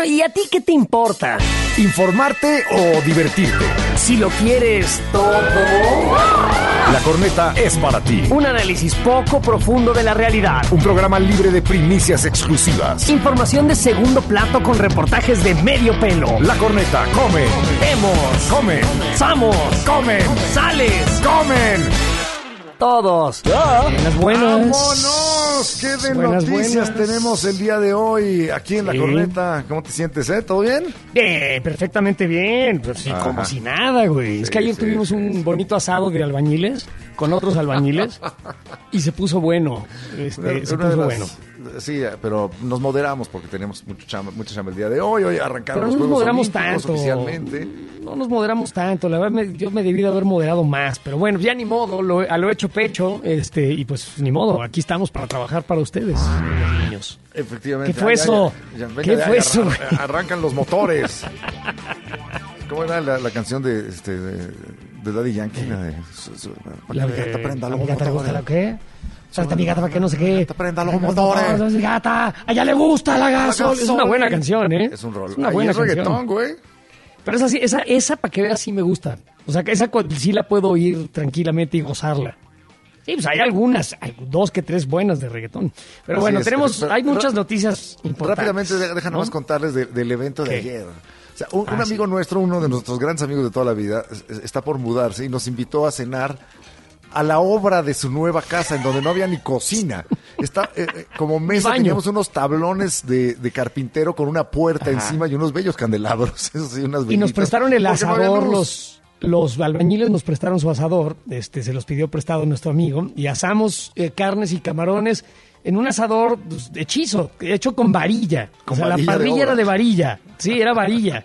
¿y a ti qué te importa? ¿Informarte o divertirte? Si lo quieres todo. La Corneta es para ti. Un análisis poco profundo de la realidad. Un programa libre de primicias exclusivas. Información de segundo plato con reportajes de medio pelo. La Corneta come. Vemos. Come. Somos. Comen. Sales. Comen. Todos. Buenas, buenas. ¡Vámonos! ¿Qué de Buenas, noticias buenas. tenemos el día de hoy aquí en La Corneta? ¿Cómo te sientes, ¿Todo bien? Perfectamente bien. Pues sí, como si nada, güey. Es que ayer tuvimos un bonito asado de albañiles con otros albañiles y se puso bueno. Bueno. Sí, pero nos moderamos porque tenemos mucha chamba el día de hoy. Hoy arrancaron Pero los no nos Juegos moderamos Olímpicos tanto. oficialmente. No nos moderamos tanto, la verdad yo me debí de haber moderado más, pero bueno, ya ni modo, lo hecho pecho, y pues ni modo, aquí estamos para trabajar para ustedes, niños. Efectivamente. ¿Qué fue eso? Venga, ¿Qué fue eso? Arrancan los motores. ¿Cómo era la canción de Daddy Yankee? La gata prenda los gata, motores. ¿la qué? Salta mi gata para que no sé qué. Gata prenda los motores. Mi gata, a ella le gusta la gasolina. Es una buena canción, ¿eh? Es un rol. Es una buena canción. Reggaetón, güey. Pero esa para que veas sí me gusta. O sea, que esa sí la puedo oír tranquilamente y gozarla. Sí, pues hay algunas, hay 2 que 3 buenas de reggaetón. Pero bueno, hay muchas noticias importantes. Rápidamente, déjanos más contarles del evento de ayer. O sea, un amigo nuestro, uno de nuestros grandes amigos de toda la vida, está por mudarse y nos invitó a cenar a la obra de su nueva casa, en donde no había ni cocina. Está como mesa, teníamos unos tablones de carpintero con una puerta encima y unos bellos candelabros. Eso sí, unas velitas. Y nos prestaron el asador, los albañiles nos prestaron su asador, se los pidió prestado nuestro amigo, y asamos carnes y camarones en un asador hechizo, hecho con varilla. La parrilla era de varilla. Sí, era varilla.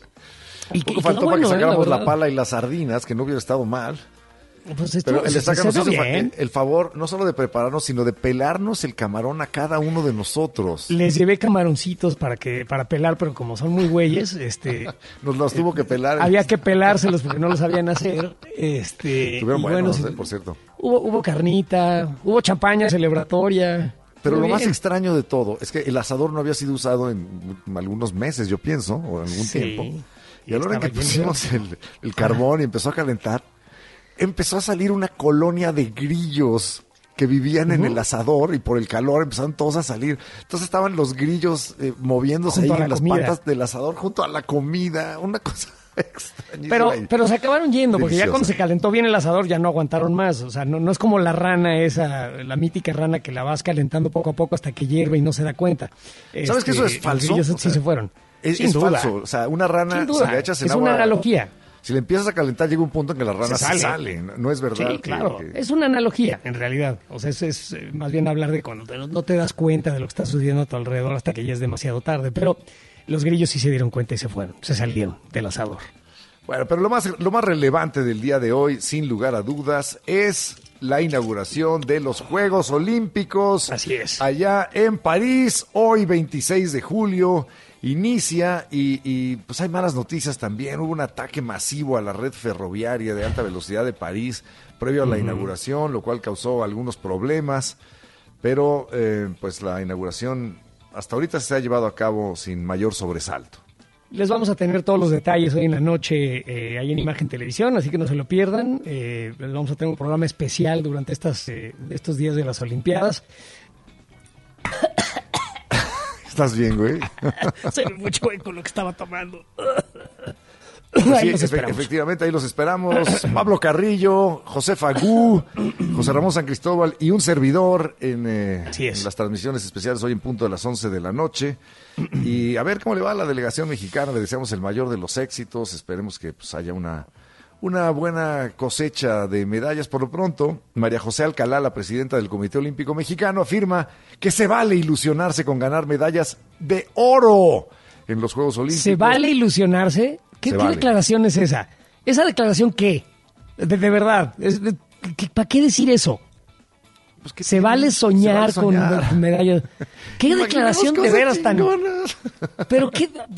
Y poco faltó para que sacáramos la pala y las sardinas, que no hubiera estado mal. Pues pero el Estaca nos hizo el favor no solo de prepararnos, sino de pelarnos el camarón a cada uno de nosotros. Les llevé camaroncitos para pelar, pero como son muy güeyes, nos los tuvo que pelar. Había que pelárselos porque no lo sabían hacer. Estuvieron buenos, por cierto. Hubo carnita, hubo champaña celebratoria. Pero lo más extraño de todo es que el asador no había sido usado en algunos meses, yo pienso, o en algún tiempo. Y a la hora en que pusimos el carbón y empezó a calentar, empezó a salir una colonia de grillos que vivían en el asador, y por el calor empezaron todos a salir. Entonces estaban los grillos moviéndose ahí en las patas del asador junto a la comida. Una cosa extrañísima. Pero se acabaron yendo, porque deliciosa. ya cuando se calentó bien el asador ya no aguantaron más. O sea, no es como la rana esa, la mítica rana que la vas calentando poco a poco hasta que hierve y no se da cuenta. ¿Sabes que eso es falso? Los grillos sí se fueron. Es falso. O sea, una rana se le echas en agua. Es una analogía. Si le empiezas a calentar, llega un punto en que la rana se sale. No es verdad. Sí, claro. Es una analogía, en realidad. O sea, es más bien hablar de cuando no te das cuenta de lo que está sucediendo a tu alrededor hasta que ya es demasiado tarde. Pero los grillos sí se dieron cuenta y se fueron. Se salieron del asador. Bueno, pero lo más relevante del día de hoy, sin lugar a dudas, es la inauguración de los Juegos Olímpicos. Así es. Allá en París, hoy 26 de julio. Inicia y pues hay malas noticias también. Hubo un ataque masivo a la red ferroviaria de alta velocidad de París previo a la inauguración, lo cual causó algunos problemas, pero pues la inauguración hasta ahorita se ha llevado a cabo sin mayor sobresalto. Les vamos a tener todos los detalles hoy en la noche ahí en Imagen Televisión, así que no se lo pierdan. Les vamos a tener un programa especial durante estos días de las Olimpiadas. ¿Estás bien, güey? Se ve mucho güey con lo que estaba tomando. Pues sí, efectivamente, ahí los esperamos. Pablo Carrillo, José Fagú, José Ramón San Cristóbal y un servidor en las transmisiones especiales hoy en punto de las 11 de la noche. Y a ver cómo le va a la delegación mexicana. Le deseamos el mayor de los éxitos. Esperemos que pues, haya una buena cosecha de medallas. Por lo pronto, María José Alcalá, la presidenta del Comité Olímpico Mexicano, afirma que se vale ilusionarse con ganar medallas de oro en los Juegos Olímpicos. ¿Se vale ilusionarse? ¿Qué declaración es esa? ¿Esa declaración qué? De verdad, ¿para qué decir eso? Pues que se vale soñar con medallas. ¿Qué declaración de veras tan...? Pero qué...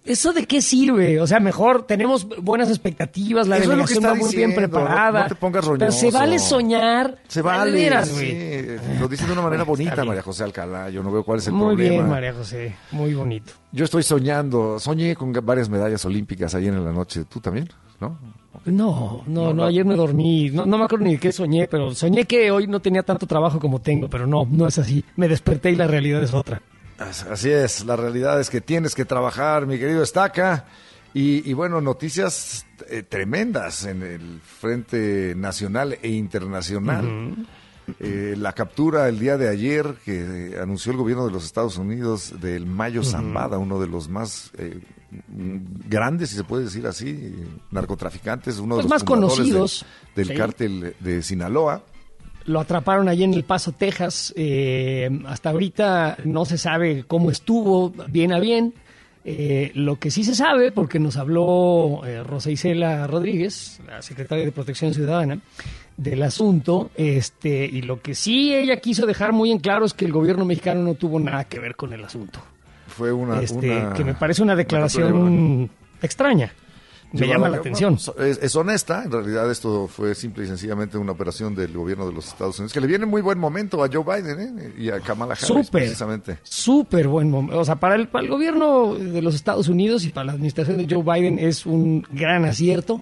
¿Eso de qué sirve? O sea, mejor tenemos buenas expectativas, la delegación va muy bien preparada. No te pongas roñoso. Pero se vale soñar. Se vale, veras, sí. Lo dice de una manera bonita, María José Alcalá. Yo no veo cuál es el problema. Muy bien, María José. Muy bonito. Yo estoy soñando. Soñé con varias medallas olímpicas ayer en la noche. ¿Tú también? ¿No? No, ayer me dormí. No me acuerdo ni de qué soñé, pero soñé que hoy no tenía tanto trabajo como tengo, pero no es así. Me desperté y la realidad es otra. Así es, la realidad es que tienes que trabajar, mi querido Estaca, y bueno, noticias tremendas en el frente nacional e internacional. Uh-huh. La captura el día de ayer que anunció el gobierno de los Estados Unidos del Mayo Zambada, uno de los más grandes, si se puede decir así, narcotraficantes, uno de los más conocidos del cártel de Sinaloa. Lo atraparon allí en El Paso, Texas. Hasta ahorita no se sabe cómo estuvo, bien a bien. Lo que sí se sabe, porque nos habló Rosa Isela Rodríguez, la secretaria de Protección Ciudadana, del asunto, y lo que sí ella quiso dejar muy en claro es que el gobierno mexicano no tuvo nada que ver con el asunto. Fue una que me parece una declaración extraña. Me llama la atención. Es honesta, en realidad esto fue simple y sencillamente una operación del gobierno de los Estados Unidos, que le viene muy buen momento a Joe Biden y a Kamala Harris, precisamente. Súper buen momento. O sea, para el gobierno de los Estados Unidos y para la administración de Joe Biden es un gran acierto.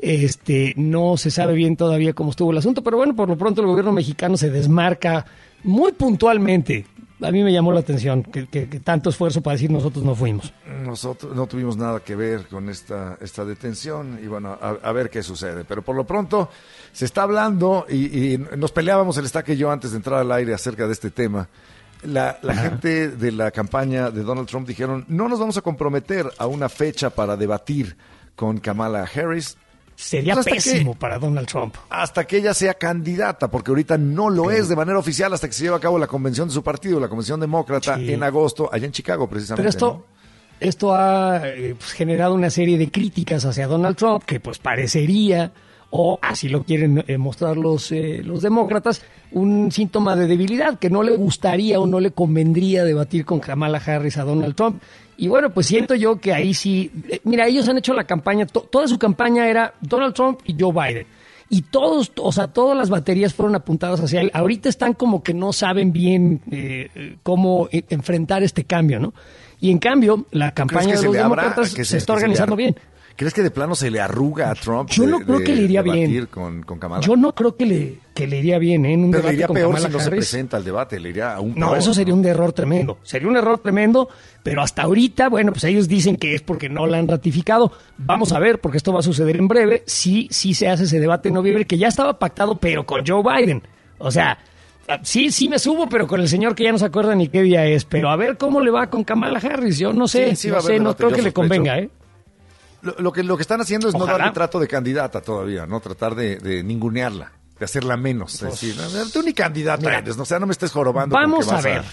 No se sabe bien todavía cómo estuvo el asunto, pero bueno, por lo pronto el gobierno mexicano se desmarca muy puntualmente. A mí me llamó la atención que tanto esfuerzo para decir nosotros no fuimos. Nosotros no tuvimos nada que ver con esta detención y bueno, a ver qué sucede. Pero por lo pronto se está hablando y nos peleábamos el Estaca y yo antes de entrar al aire acerca de este tema. La gente de la campaña de Donald Trump dijeron, no nos vamos a comprometer a una fecha para debatir con Kamala Harris. Sería pésimo para Donald Trump. Hasta que ella sea candidata, porque ahorita no lo es de manera oficial hasta que se lleve a cabo la convención de su partido, la convención demócrata, en agosto, allá en Chicago precisamente. Pero esto ha generado una serie de críticas hacia Donald Trump que pues parecería, o así lo quieren mostrar los demócratas, un síntoma de debilidad, que no le gustaría o no le convendría debatir con Kamala Harris a Donald Trump. Y bueno, pues siento yo que ahí sí, mira, ellos han hecho la campaña, toda su campaña era Donald Trump y Joe Biden. Y todas las baterías fueron apuntadas hacia él. Ahorita están como que no saben bien cómo enfrentar este cambio, ¿no? Y en cambio, la campaña de los demócratas se está organizando bien. ¿Crees que de plano se le arruga a Trump? Yo no creo que le iría bien. Con Kamala. Yo no creo que le iría bien en un debate con Kamala Harris. Pero le iría peor si no se presenta al debate, le iría aún peor. No, eso sería un error tremendo. Sería un error tremendo, pero hasta ahorita, bueno, pues ellos dicen que es porque no la han ratificado. Vamos a ver, porque esto va a suceder en breve. Sí se hace ese debate en noviembre, que ya estaba pactado, pero con Joe Biden. O sea, sí me subo, pero con el señor que ya no se acuerda ni qué día es. Pero a ver cómo le va con Kamala Harris. Yo no sé, no creo que le convenga, ¿eh? Lo que están haciendo es no darle trato de candidata todavía, no tratar de ningunearla, de hacerla menos. Es decir, tú ni candidata eres, o sea, no me estés jorobando. Vamos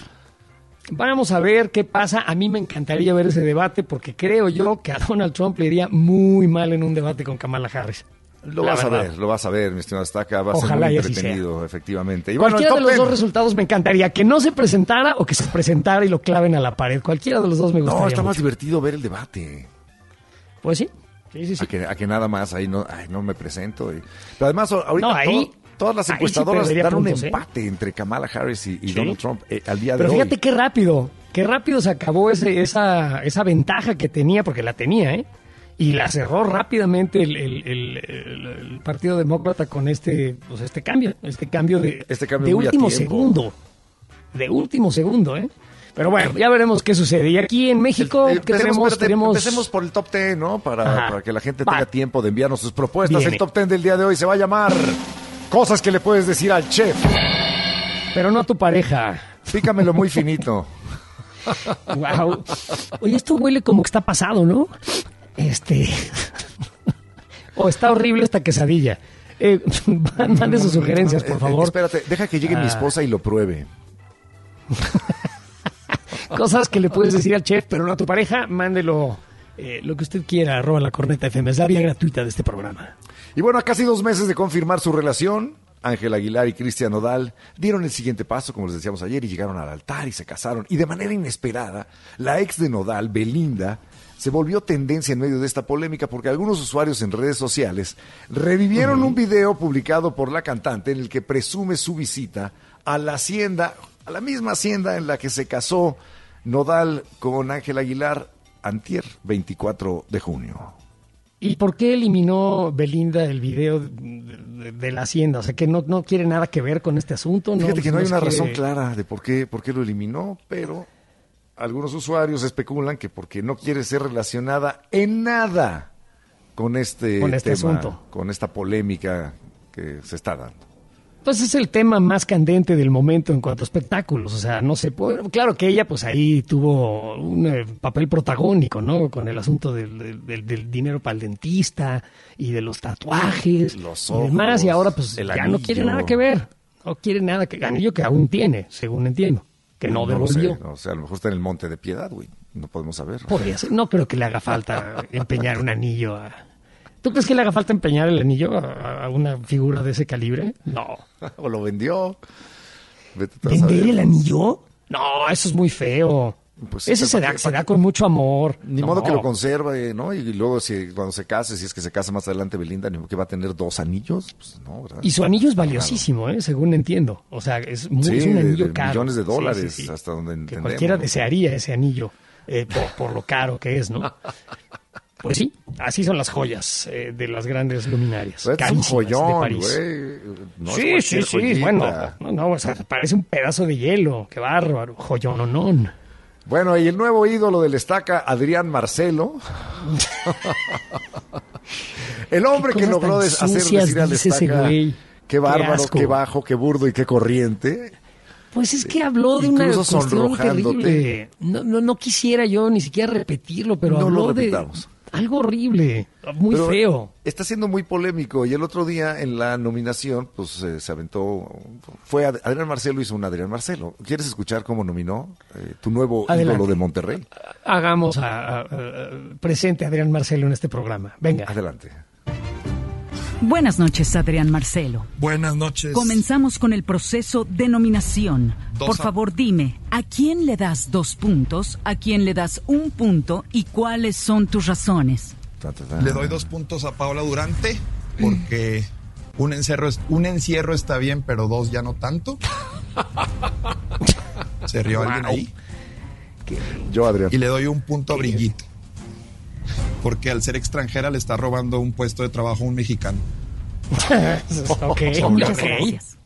a ver qué pasa. A mí me encantaría ver ese debate porque creo yo que a Donald Trump le iría muy mal en un debate con Kamala Harris. Lo vas a ver, mi estimado Estaca, va a ser muy entretenido, efectivamente. Y cualquiera de los dos resultados me encantaría, que no se presentara o que se presentara y lo claven a la pared. Cualquiera de los dos me gustaría. No, está más divertido ver el debate. Pues sí. A que nada más ahí no me presento. Pero además, ahorita todas las encuestadoras dan un empate entre Kamala Harris y Donald Trump al día de hoy. Pero fíjate qué rápido se acabó esa ventaja que tenía, porque la tenía, y la cerró rápidamente el Partido Demócrata con este cambio de último segundo. De último segundo, Pero bueno, ya veremos qué sucede. Y aquí en México, ¿qué tenemos? Empecemos por el top 10, ¿no? Para que la gente tenga tiempo de enviarnos sus propuestas. Bien. El top 10 del día de hoy se va a llamar Cosas que le puedes decir al chef. Pero no a tu pareja. Pícamelo muy finito. Wow. Oye, esto huele como que está pasado, ¿no? O está horrible esta quesadilla. Mande sus sugerencias, por favor. Espérate, deja que llegue mi esposa y lo pruebe. Cosas que le puedes decir al chef, pero no a tu pareja. Mándelo lo que usted quiera, @lacornetafm. Es la vía gratuita de este programa. Y bueno, a casi 2 meses de confirmar su relación, Ángel Aguilar y Cristian Nodal dieron el siguiente paso, como les decíamos ayer, y llegaron al altar y se casaron. Y de manera inesperada, la ex de Nodal, Belinda, se volvió tendencia en medio de esta polémica porque algunos usuarios en redes sociales revivieron un video publicado por la cantante en el que presume su visita a la hacienda, a la misma hacienda en la que se casó Nodal con Ángel Aguilar antier, 24 de junio. ¿Y por qué eliminó Belinda el video de la hacienda? O sea, que no quiere nada que ver con este asunto. Fíjate que no hay una razón clara de por qué lo eliminó, pero algunos usuarios especulan que porque no quiere ser relacionada en nada con este tema, asunto, con esta polémica que se está dando. Pues es el tema más candente del momento en cuanto a espectáculos. O sea, no sé, claro que ella pues ahí tuvo un papel protagónico, ¿no? Con el asunto del dinero para el dentista y de los tatuajes, los ojos, y demás. Y ahora pues ya anillo. No quiere nada que ver. No quiere nada que... Anillo que aún tiene, según entiendo. Que no devolvió. O sea, a lo mejor está en el Monte de Piedad, güey. No podemos saber. Podría ser. No creo que le haga falta empeñar un anillo a... ¿Tú crees que le haga falta empeñar el anillo a una figura de ese calibre? No. ¿O lo vendió? ¿Vender el anillo? No, eso es muy feo. Pues ese se da con mucho amor. Ni modo que lo conserve, ¿no? Y luego cuando se case, si es que se casa más adelante Belinda, que va a tener 2 anillos, pues no, ¿verdad? Y su anillo es valiosísimo, según entiendo. O sea, es un anillo caro. Millones de dólares, sí. Hasta donde entendemos. Que cualquiera desearía ese anillo por lo caro que es, ¿no? Pues sí, así son las joyas de las grandes luminarias. Es un joyón, güey. No sí. Bueno, no, o sea, parece un pedazo de hielo. Qué bárbaro. Joyononón. Bueno, y el nuevo ídolo del Estaca, Adrián Marcelo. El hombre que logró hacer decir al Estaca, qué bárbaro, qué bajo, qué burdo y qué corriente. Pues es que habló de una cuestión terrible. No quisiera yo ni siquiera repetirlo, pero habló de algo horrible, muy feo. Está siendo muy polémico. Y el otro día en la nominación, pues se aventó. Adrián Marcelo hizo un Adrián Marcelo. ¿Quieres escuchar cómo nominó tu nuevo ídolo de Monterrey? Hagamos presente a Adrián Marcelo en este programa. Venga. Adelante. Buenas noches, Adrián Marcelo. Buenas noches. Comenzamos con el proceso de nominación. Por favor, dime, ¿a quién le das 2 puntos? ¿A quién le das 1 punto? ¿Y cuáles son tus razones? Le doy 2 puntos a Paola Durante, porque un encierro está bien, pero 2 ya no tanto. ¿Se rió alguien ahí? Yo, Adrián. Y le doy 1 punto a Brigitte, porque al ser extranjera le está robando un puesto de trabajo a un mexicano. Ok. Gracias.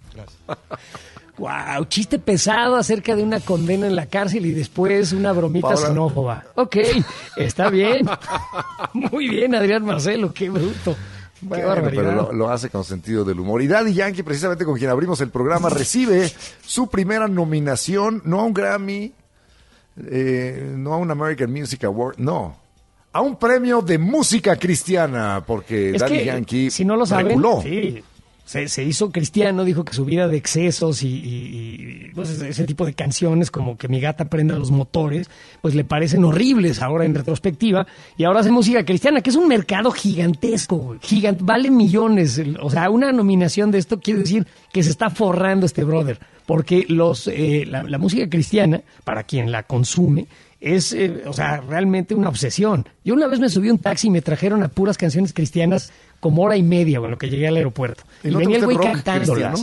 Wow, chiste pesado acerca de una condena en la cárcel y después una bromita xenófoba. Ok, está bien. Muy bien, Adrián Marcelo, qué bruto. Bueno, qué barbaridad. Pero lo hace con sentido del humor. Y Daddy Yankee, precisamente con quien abrimos el programa, recibe su primera nominación, no a un Grammy, no a un American Music Award, no, a un premio de música cristiana, porque Daddy Yankee, si no lo saben, reculó. Sí, se hizo cristiano, dijo que su vida de excesos y pues ese tipo de canciones como que mi gata prenda los motores, pues le parecen horribles ahora en retrospectiva, y ahora hace música cristiana, que es un mercado gigantesco, vale millones. O sea, una nominación de esto quiere decir que se está forrando este brother, porque la música cristiana, para quien la consume, es, realmente una obsesión. Yo una vez me subí a un taxi y me trajeron a puras canciones cristianas como hora y media, bueno, que llegué al aeropuerto. Y venía el güey cantándolas.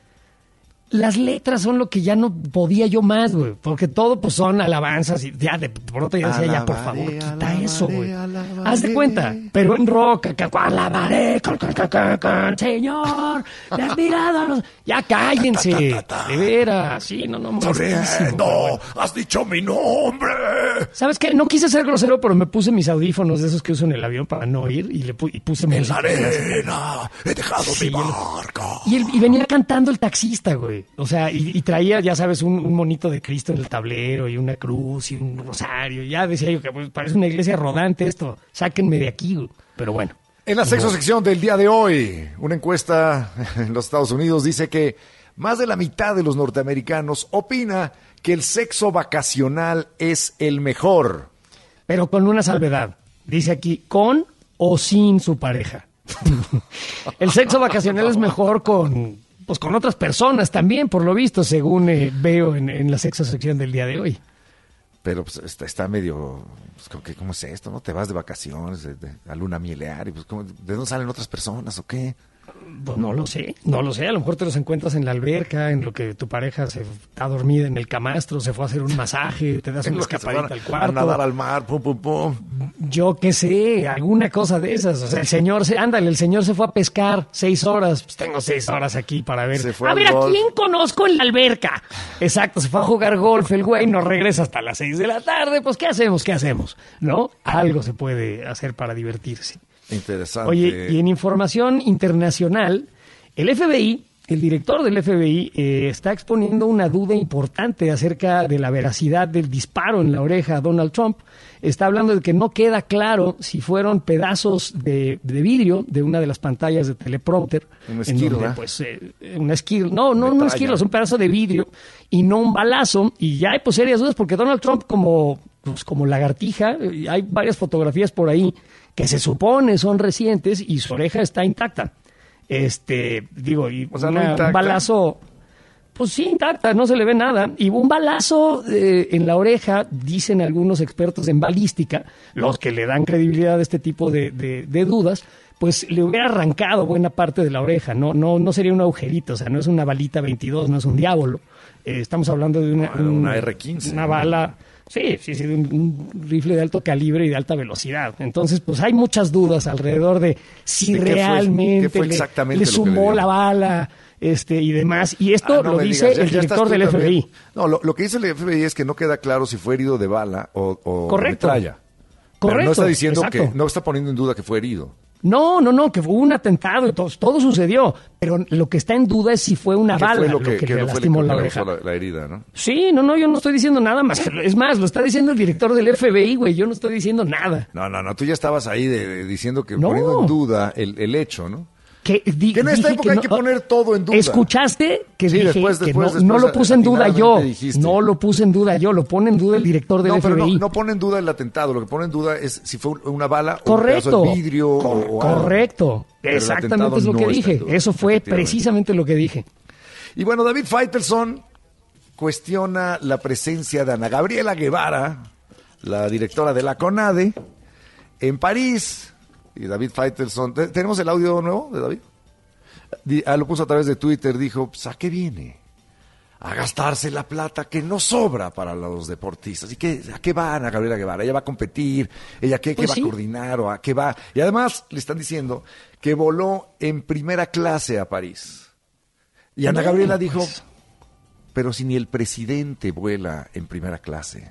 Las letras son lo que ya no podía yo más, güey, porque todo pues son alabanzas y ya de pronto ya decía, ya por favor, quita eso, güey. Haz de cuenta, pero en rock, alabaré, Señor, le has mirado a los... Ya cállense, de veras, sí, no, Sonriendo, has dicho mi nombre. ¿Sabes qué? No quise ser grosero, pero me puse mis audífonos de esos que uso en el avión para no oír y puse en la arena he dejado mi barca. Y venía cantando el taxista, güey. O sea, y traía, ya sabes, un monito de Cristo en el tablero y una cruz y un rosario. Ya decía yo que pues, parece una iglesia rodante esto. Sáquenme de aquí, güey. Pero bueno. En la sexta sección del día de hoy, una encuesta en los Estados Unidos dice que más de la mitad de los norteamericanos opina que el sexo vacacional es el mejor. Pero con una salvedad. Dice aquí, con o sin su pareja. El sexo vacacional es mejor con pues con otras personas también, por lo visto, según veo en la sexta sección del día de hoy. Pero pues está medio, pues, ¿cómo es esto? ¿No? Te vas de vacaciones, a luna mielear, y pues ¿de dónde salen otras personas o qué? Pues no lo sé, a lo mejor te los encuentras en la alberca, en lo que tu pareja se está dormida en el camastro, se fue a hacer un masaje, te das una escapadita al cuarto. A nadar al mar, pum, pum, pum. Yo qué sé, alguna cosa de esas. O sea, el señor se fue a pescar 6 horas, pues tengo 6 horas aquí para ver. A ver, ¿a quién conozco en la alberca? Exacto, se fue a jugar golf el güey, no regresa hasta las 6 de la tarde, pues ¿qué hacemos? ¿No? Algo se puede hacer para divertirse. Interesante. Oye, y en información internacional, el FBI, el director del FBI, está exponiendo una duda importante acerca de la veracidad del disparo en la oreja a Donald Trump. Está hablando de que no queda claro si fueron pedazos de vidrio de una de las pantallas de teleprompter. Un esquirlo, pues, una esquirlo. No un esquirlo, es un pedazo de vidrio y no un balazo. Y ya hay pues serias dudas porque Donald Trump como lagartija, hay varias fotografías por ahí que se supone son recientes y su oreja está intacta. Un balazo, pues sí, intacta, no se le ve nada. Y un balazo en la oreja, dicen algunos expertos en balística, los que le dan credibilidad a este tipo de dudas, pues le hubiera arrancado buena parte de la oreja. No sería un agujerito, o sea, no es una balita 22, no es un diablo. Estamos hablando de una R-15. Una bala... Sí, de un rifle de alto calibre y de alta velocidad. Entonces, pues hay muchas dudas alrededor de si realmente qué fue exactamente le sumó la bala y demás. Y esto lo dice el director del FBI. No, lo que dice el FBI es que no queda claro si fue herido de bala o metralla. Correcto. Pero no está diciendo exacto. no está poniendo en duda que fue herido. No, que fue un atentado y todo sucedió, pero lo que está en duda es si fue una bala lo que le lastimó la oreja. La herida, ¿no? Sí, yo no estoy diciendo nada más. Es más, lo está diciendo el director del FBI, güey, yo no estoy diciendo nada. No, tú ya estabas ahí diciendo que poniendo en duda el hecho, ¿no? Que en esta época hay que poner todo en duda. ¿Escuchaste que sí, dije después, no lo puse en duda yo? Dijiste. No lo puse en duda yo, lo pone en duda el director del FBI. Pero no pone en duda el atentado, lo que pone en duda es si fue una bala correcto, o un pedazo de vidrio o correcto, exactamente es lo que dije. Eso fue precisamente lo que dije. Y bueno, David Faitelson cuestiona la presencia de Ana Gabriela Guevara, la directora de la CONADE, en París. Y David Faitelson, ¿tenemos el audio nuevo de David? Lo puso a través de Twitter, dijo, pues, ¿a qué viene? A gastarse la plata que no sobra para los deportistas. ¿Y a qué va Ana Gabriela Guevara? ¿Ella va a competir? ¿Ella qué va a coordinar? ¿O a qué va? Y además le están diciendo que voló en primera clase a París. Y Ana Gabriela dijo, pero si ni el presidente vuela en primera clase.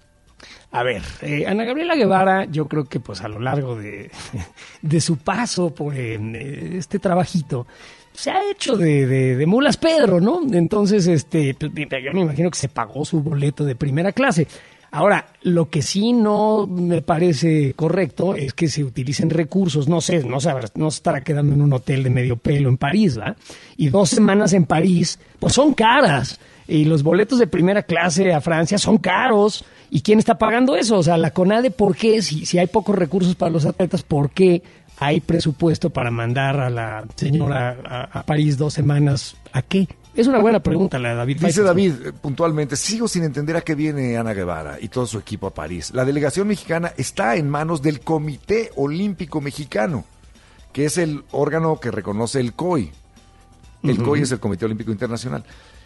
A ver, Ana Gabriela Guevara, yo creo que pues a lo largo de su paso por este trabajito, se ha hecho de mulas Pedro, ¿no? Entonces, yo me imagino que se pagó su boleto de primera clase. Ahora, lo que sí no me parece correcto es que se utilicen recursos, no se estará quedando en un hotel de medio pelo en París, ¿verdad? Y 2 semanas en París, pues son caras. Y los boletos de primera clase a Francia son caros. ¿Y quién está pagando eso? O sea, la CONADE, ¿por qué? Si hay pocos recursos para los atletas, ¿por qué hay presupuesto para mandar a la señora a París 2 semanas? ¿A qué? Es una buena pregunta la de David. Dice David puntualmente, sigo sin entender a qué viene Ana Guevara y todo su equipo a París. La delegación mexicana está en manos del Comité Olímpico Mexicano, que es el órgano que reconoce el COI. El COI es el Comité Olímpico Internacional.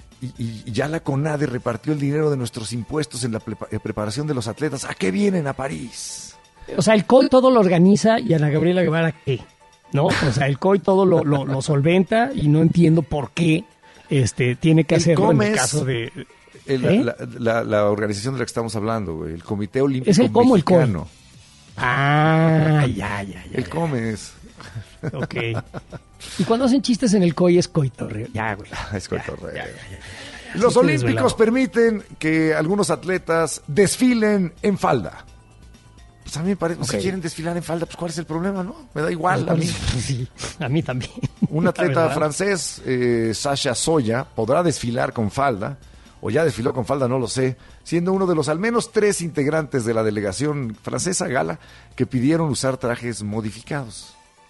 Y ya la CONADE repartió el dinero de nuestros impuestos en la preparación de los atletas. ¿A qué vienen a París? O sea, el COI todo lo organiza y Ana Gabriela Guevara, ¿qué? ¿No? O sea, el COI todo lo solventa y no entiendo por qué tiene que hacerlo en el caso de... La organización de la que estamos hablando, güey, el Comité Olímpico Mexicano. ¿Es el COI? Ya. El COMES. Ok. Y cuando hacen chistes en el COI es coitorreo. Ya, güey. Es coitorreo. Ya. Los olímpicos permiten que algunos atletas desfilen en falda. Pues a mí me parece, si quieren desfilar en falda, pues ¿cuál es el problema, no? Me da igual a mí. Sí, a mí también. Un atleta francés, Sacha Zoya, podrá desfilar con falda, o ya desfiló con falda, no lo sé, siendo uno de los al menos 3 integrantes de la delegación francesa gala que pidieron usar trajes modificados.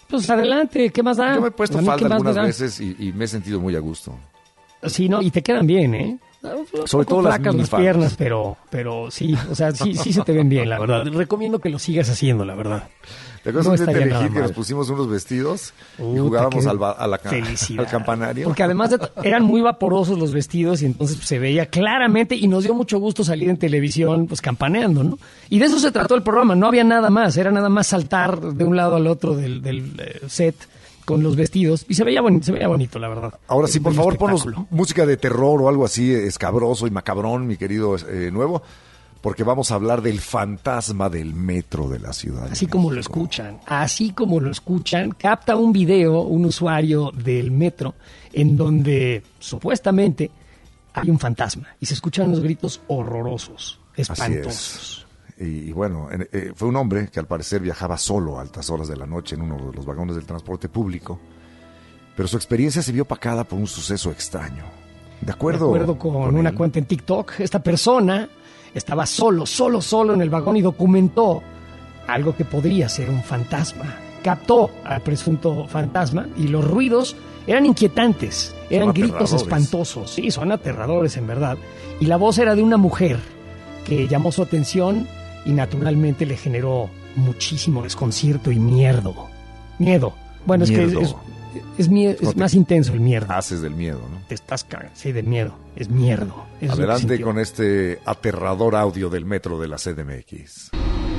Pues adelante, ¿qué más da? Yo me he puesto falda algunas veces y me he sentido muy a gusto. Sí, no, y te quedan bien, ¿eh? Sobre todo las piernas, pero sí, o sea, sí se te ven bien, la verdad. Recomiendo que lo sigas haciendo, la verdad. ¿Te acuerdas de Telehit que nos pusimos unos vestidos y jugábamos al campanario? Porque además eran muy vaporosos los vestidos y entonces se veía claramente y nos dio mucho gusto salir en televisión pues campaneando, ¿no? Y de eso se trató el programa, no había nada más, era nada más saltar de un lado al otro del set con los vestidos y se veía bonito, la verdad. Ahora sí, por favor, ponos música de terror o algo así escabroso y macabrón, mi querido Nuevo, porque vamos a hablar del fantasma del metro de la ciudad. Así como lo escuchan, capta un video un usuario del metro en donde supuestamente hay un fantasma y se escuchan unos gritos horrorosos, espantosos. Y bueno, fue un hombre que al parecer viajaba solo a altas horas de la noche en uno de los vagones del transporte público, pero su experiencia se vio opacada por un suceso extraño. De acuerdo con una cuenta en TikTok, esta persona estaba solo en el vagón y documentó algo que podría ser un fantasma. Captó al presunto fantasma y los ruidos eran inquietantes, eran gritos espantosos. Sí, son aterradores en verdad. Y la voz era de una mujer que llamó su atención y naturalmente le generó muchísimo desconcierto y miedo. Bueno, miedo. Es más intenso el miedo. Haces del miedo, ¿no? Te estás cagando, sí, del miedo. Es miedo. Adelante con este aterrador audio del metro de la CDMX.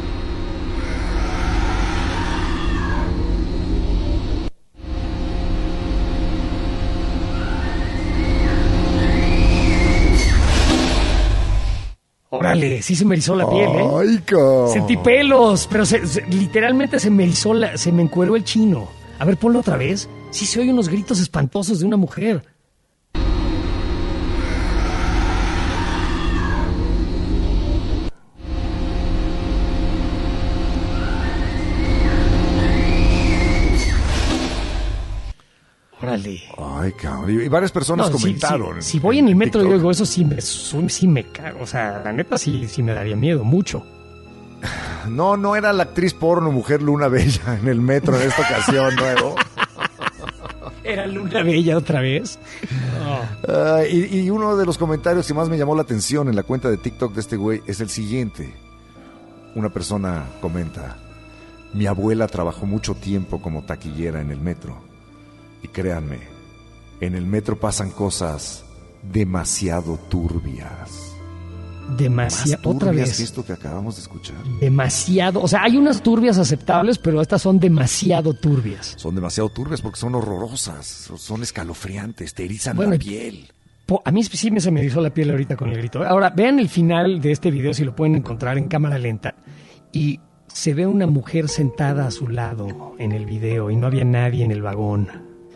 Órale, sí se me erizó la piel, ¿eh? ¡Ay, cabrón! Sentí pelos, pero literalmente se me erizó, se me encueró el chino. A ver, ponlo otra vez. Sí se oyen unos gritos espantosos de una mujer. Órale. Ay, cabrón. Y varias personas comentaron. Si voy en el metro y oigo eso, sí me cago. O sea, la neta sí me daría miedo, mucho. No era la actriz porno Mujer Luna Bella en el metro en esta ocasión, Nuevo. ¿Era Luna Bella otra vez? Oh. Y uno de los comentarios que más me llamó la atención en la cuenta de TikTok de este güey es el siguiente. Una persona comenta: mi abuela trabajó mucho tiempo como taquillera en el metro. Y créanme, en el metro pasan cosas demasiado turbias. Demasiado, otra vez. Que esto que acabamos de escuchar. Demasiado, o sea, hay unas turbias aceptables, pero estas son demasiado turbias. Son demasiado turbias porque son horrorosas, son escalofriantes, te erizan la piel. A mí sí se me erizó la piel ahorita con el grito. Ahora, vean el final de este video, si lo pueden encontrar en cámara lenta, y se ve una mujer sentada a su lado en el video y no había nadie en el vagón.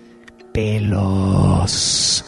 Pelos.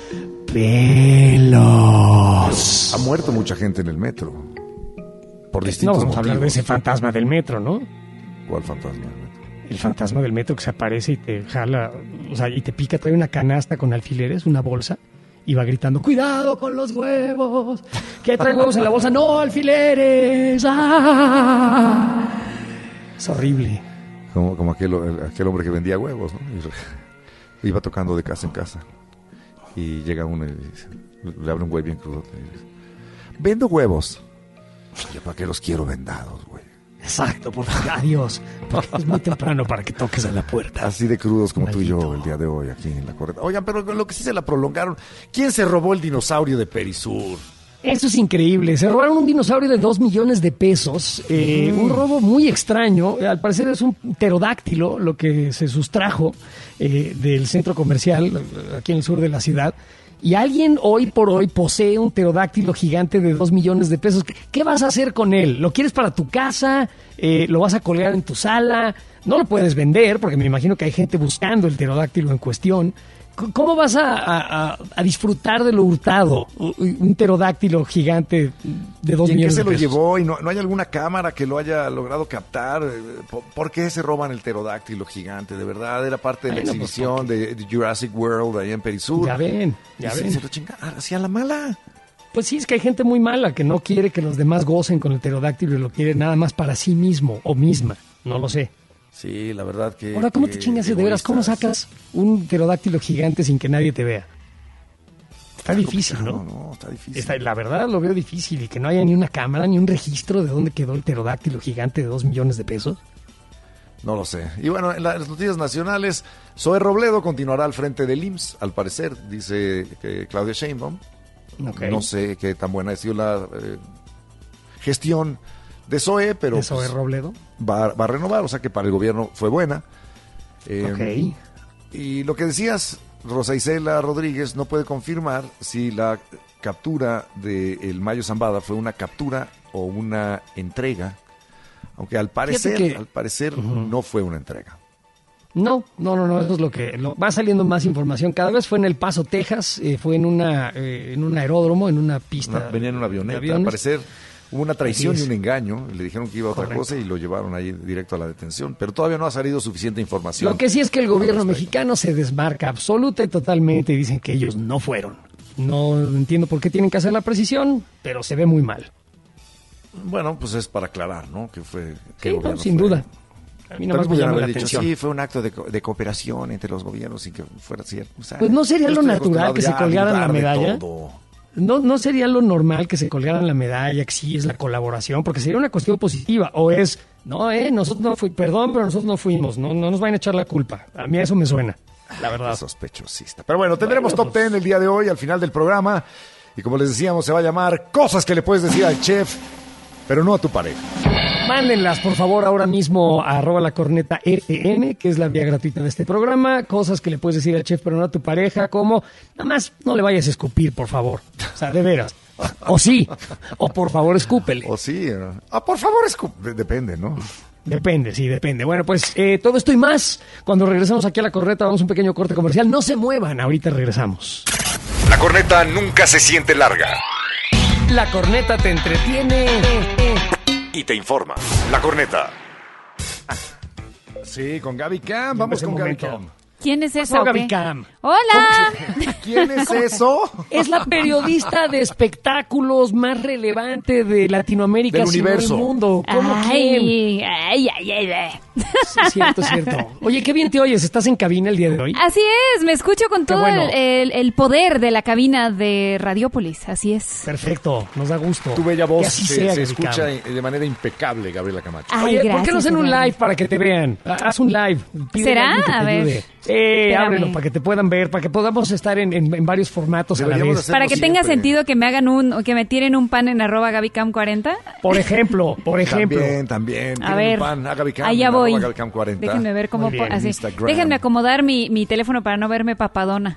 Ha muerto mucha gente en el metro. Por distintos motivos. Vamos a hablar de ese fantasma del metro, ¿no? ¿Cuál fantasma del metro? El fantasma del metro que se aparece y te jala, o sea, y te pica, trae una canasta con alfileres, una bolsa, y va gritando: ¡cuidado con los huevos! ¿Qué trae huevos en la bolsa? ¡No, alfileres! ¡Ah! Es horrible. Como aquel hombre que vendía huevos, ¿no? Y iba tocando de casa en casa. Y llega uno y le abre un güey bien crudo. Y dice: vendo huevos. ¿Yo para qué los quiero vendados, güey? Exacto, por favor, adiós. Porque es muy temprano para que toques a la puerta. Así de crudos como tú y yo el día de hoy aquí en la correta. Oigan, pero lo que sí se la prolongaron. ¿Quién se robó el dinosaurio de Perisur? Eso es increíble. Se robaron un dinosaurio de 2 millones de pesos. Un robo muy extraño. Al parecer es un pterodáctilo lo que se sustrajo del centro comercial aquí en el sur de la ciudad. Y alguien hoy por hoy posee un pterodáctilo gigante de 2 millones de pesos. ¿Qué vas a hacer con él? ¿Lo quieres para tu casa? ¿Lo vas a colgar en tu sala? No lo puedes vender porque me imagino que hay gente buscando el pterodáctilo en cuestión. ¿Cómo vas a disfrutar de lo hurtado? Un pterodáctilo gigante de 2 millones de pesos. ¿Y en qué se lo llevó? ¿Y no hay alguna cámara que lo haya logrado captar? ¿Por qué se roban el pterodáctilo gigante? De verdad, era parte de la exhibición de Jurassic World allá en Perisur. Ya ven. Se lo chingaron, así a la mala. Pues sí, es que hay gente muy mala que no quiere que los demás gocen con el pterodáctilo y lo quiere nada más para sí mismo o misma. No lo sé. Sí, la verdad que... Ahora, ¿cómo te chingas de veras? ¿Cómo sacas un pterodáctilo gigante sin que nadie te vea? Está difícil, ¿no? No, está difícil. La verdad lo veo difícil, y que no haya ni una cámara, ni un registro de dónde quedó el pterodáctilo gigante de 2 millones de pesos. No lo sé. Y bueno, en las noticias nacionales, Zoe Robledo continuará al frente del IMSS, al parecer, dice Claudia Sheinbaum. Okay. No sé qué tan buena ha sido la gestión de Zoe, pero... ¿De Zoe Robledo? Va a renovar, o sea que para el gobierno fue buena. Ok. Y lo que decías, Rosa Isela Rodríguez no puede confirmar si la captura del Mayo Zambada fue una captura o una entrega, aunque al parecer no fue una entrega. No, eso es lo que va saliendo más información. Cada vez fue en El Paso, Texas, fue en un aeródromo, en una pista. Venía en una avioneta, al parecer hubo una traición y un engaño, le dijeron que iba a otra cosa y lo llevaron ahí directo a la detención, pero todavía no ha salido suficiente información. Lo que sí es que el gobierno mexicano se desmarca absoluta y totalmente y dicen que ellos no fueron. No entiendo por qué tienen que hacer la precisión, pero se ve muy mal. Bueno, pues es para aclarar, ¿no? Que fue... Sí, sin duda. A mí nomás me llama la atención. Sí, fue un acto de cooperación entre los gobiernos sin que fuera cierto. O sea, pues no sería lo natural que se colgaran la medalla. No sería lo normal que se colgaran la medalla, que sí es la colaboración, porque sería una cuestión positiva. O es, nosotros no fuimos, perdón, pero nosotros no fuimos, no nos van a echar la culpa. A mí eso me suena, la verdad. Sospechosista. Pero bueno, tendremos Top 10 el día de hoy, al final del programa. Y como les decíamos, se va a llamar Cosas que le puedes decir al chef, pero no a tu pareja. Mándenlas, por favor, ahora mismo a @lacorneta_FM, que es la vía gratuita de este programa. Cosas que le puedes decir al chef, pero no a tu pareja, como, nada más, no le vayas a escupir, por favor. O sea, de veras. O sí, o por favor, escúpele. O sí, por favor, escúpele. Depende, ¿no? Depende. Bueno, pues todo esto y más. Cuando regresamos aquí a La Corneta, vamos a un pequeño corte comercial. No se muevan, ahorita regresamos. La Corneta nunca se siente larga. La Corneta te entretiene y te informa. La Corneta. Sí, con Gaby Cam. Vamos con Gaby Cam. ¿Quién es esa? Gaby Cam. ¡Hola! ¿Quién es eso? Es la periodista de espectáculos más relevante de Latinoamérica, del universo, del mundo. ¿Cómo ay. Sí, cierto. Oye, qué bien te oyes. ¿Estás en cabina el día de hoy? Así es, me escucho con todo el poder de la cabina de Radiópolis. Así es. Perfecto, nos da gusto. Tu bella voz se escucha de manera impecable, Gabriela Camacho. Oye, gracias, ¿por qué no hacen un live para que te vean? Haz un live. ¿Será? A ver. Ábrelo para que te puedan ver, para que podamos estar en varios formatos a la vez. Para que tenga sentido que me hagan que me tiren un pan en @GabyCam40. Por ejemplo. También. A ver, un pan a Gaby Cam, allá voy. Cam40. Déjenme ver cómo así. Déjenme acomodar mi teléfono para no verme papadona.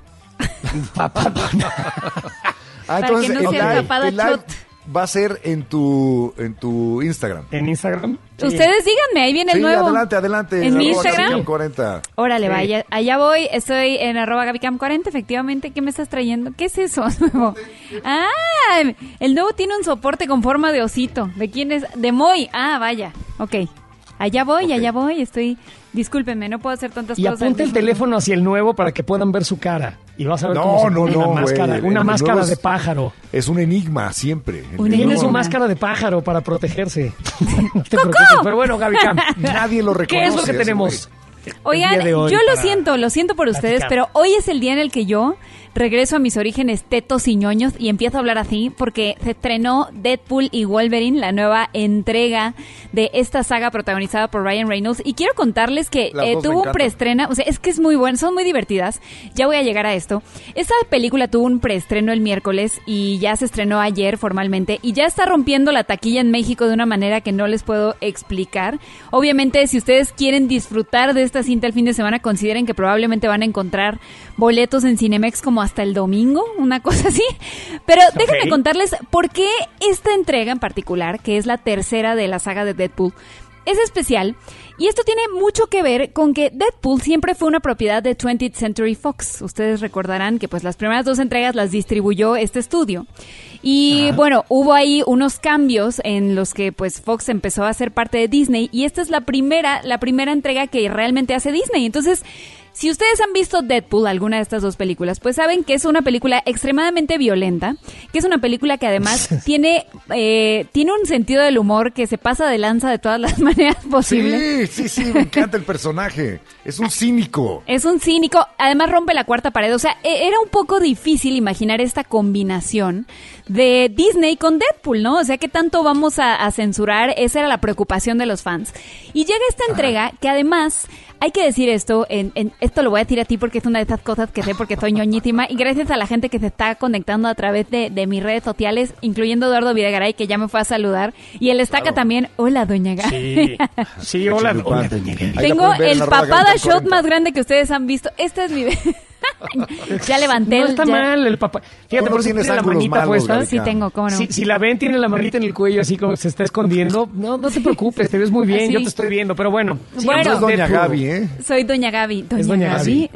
Entonces, para que no sea papada shot. Va a ser en tu Instagram. ¿En Instagram? Sí. Ustedes díganme, ahí viene el nuevo. Adelante. ¿En mi Instagram? GabyCam40. Órale, vaya, allá voy, estoy en @GabyCam40, efectivamente. ¿Qué me estás trayendo? ¿Qué es eso nuevo? El nuevo tiene un soporte con forma de osito. ¿De quién es? De Moy. Vaya, ok. Allá voy, estoy... Discúlpenme, no puedo hacer tantas cosas. Y apunta el teléfono hacia el nuevo para que puedan ver su cara. Y vas a ver cómo se pone una máscara de pájaro. Es un enigma siempre. Tiene su máscara de pájaro para protegerse. No te preocupes. Pero bueno, Gaby Cam, nadie lo reconoce. ¿Qué es lo que tenemos? Oigan, yo lo siento por ustedes, pero hoy es el día en el que yo regreso a mis orígenes tetos y ñoños y empiezo a hablar así porque se estrenó Deadpool y Wolverine, la nueva entrega de esta saga protagonizada por Ryan Reynolds, y quiero contarles que tuvo un preestreno, o sea, es que es muy bueno, son muy divertidas, ya voy a llegar a esto. Esta película tuvo un preestreno el miércoles y ya se estrenó ayer formalmente y ya está rompiendo la taquilla en México de una manera que no les puedo explicar. Obviamente, si ustedes quieren disfrutar de esta cinta el fin de semana, consideren que probablemente van a encontrar boletos en Cinemex como hasta el domingo, una cosa así. Pero déjenme contarles por qué esta entrega en particular, que es la tercera de la saga de Deadpool, es especial. Y esto tiene mucho que ver con que Deadpool siempre fue una propiedad de 20th Century Fox. Ustedes recordarán que pues las primeras 2 entregas las distribuyó este estudio. Y bueno, hubo ahí unos cambios en los que pues Fox empezó a ser parte de Disney y esta es la primera entrega que realmente hace Disney. Entonces, Si ustedes han visto Deadpool, alguna de estas dos películas, pues saben que es una película extremadamente violenta, que es una película que además tiene un sentido del humor que se pasa de lanza de todas las maneras posibles. Sí, me encanta el personaje. Es un cínico. Es un cínico, además rompe la cuarta pared. O sea, era un poco difícil imaginar esta combinación de Disney con Deadpool, ¿no? O sea, ¿qué tanto vamos a censurar? Esa era la preocupación de los fans. Y llega esta entrega que además... Hay que decir esto, esto lo voy a decir a ti porque es una de esas cosas que sé porque soy ñoñísima y gracias a la gente que se está conectando a través de mis redes sociales, incluyendo Eduardo Videgaray, que ya me fue a saludar, y el Estaca también. Hola, doña Gaby. Sí, hola, doña Gaby. Tengo el papada shot más grande que ustedes han visto. Esta es mi... Ya levanté. No está mal el papá. Fíjate, por si tiene la manita puesta. Sí tengo, cómo no. Si la ven, tiene la manita en el cuello así como se está escondiendo. No te preocupes, te ves muy bien, yo te estoy viendo, pero bueno. Es doña Gaby, ¿eh? Soy doña Gaby. ¿Es doña Gaby?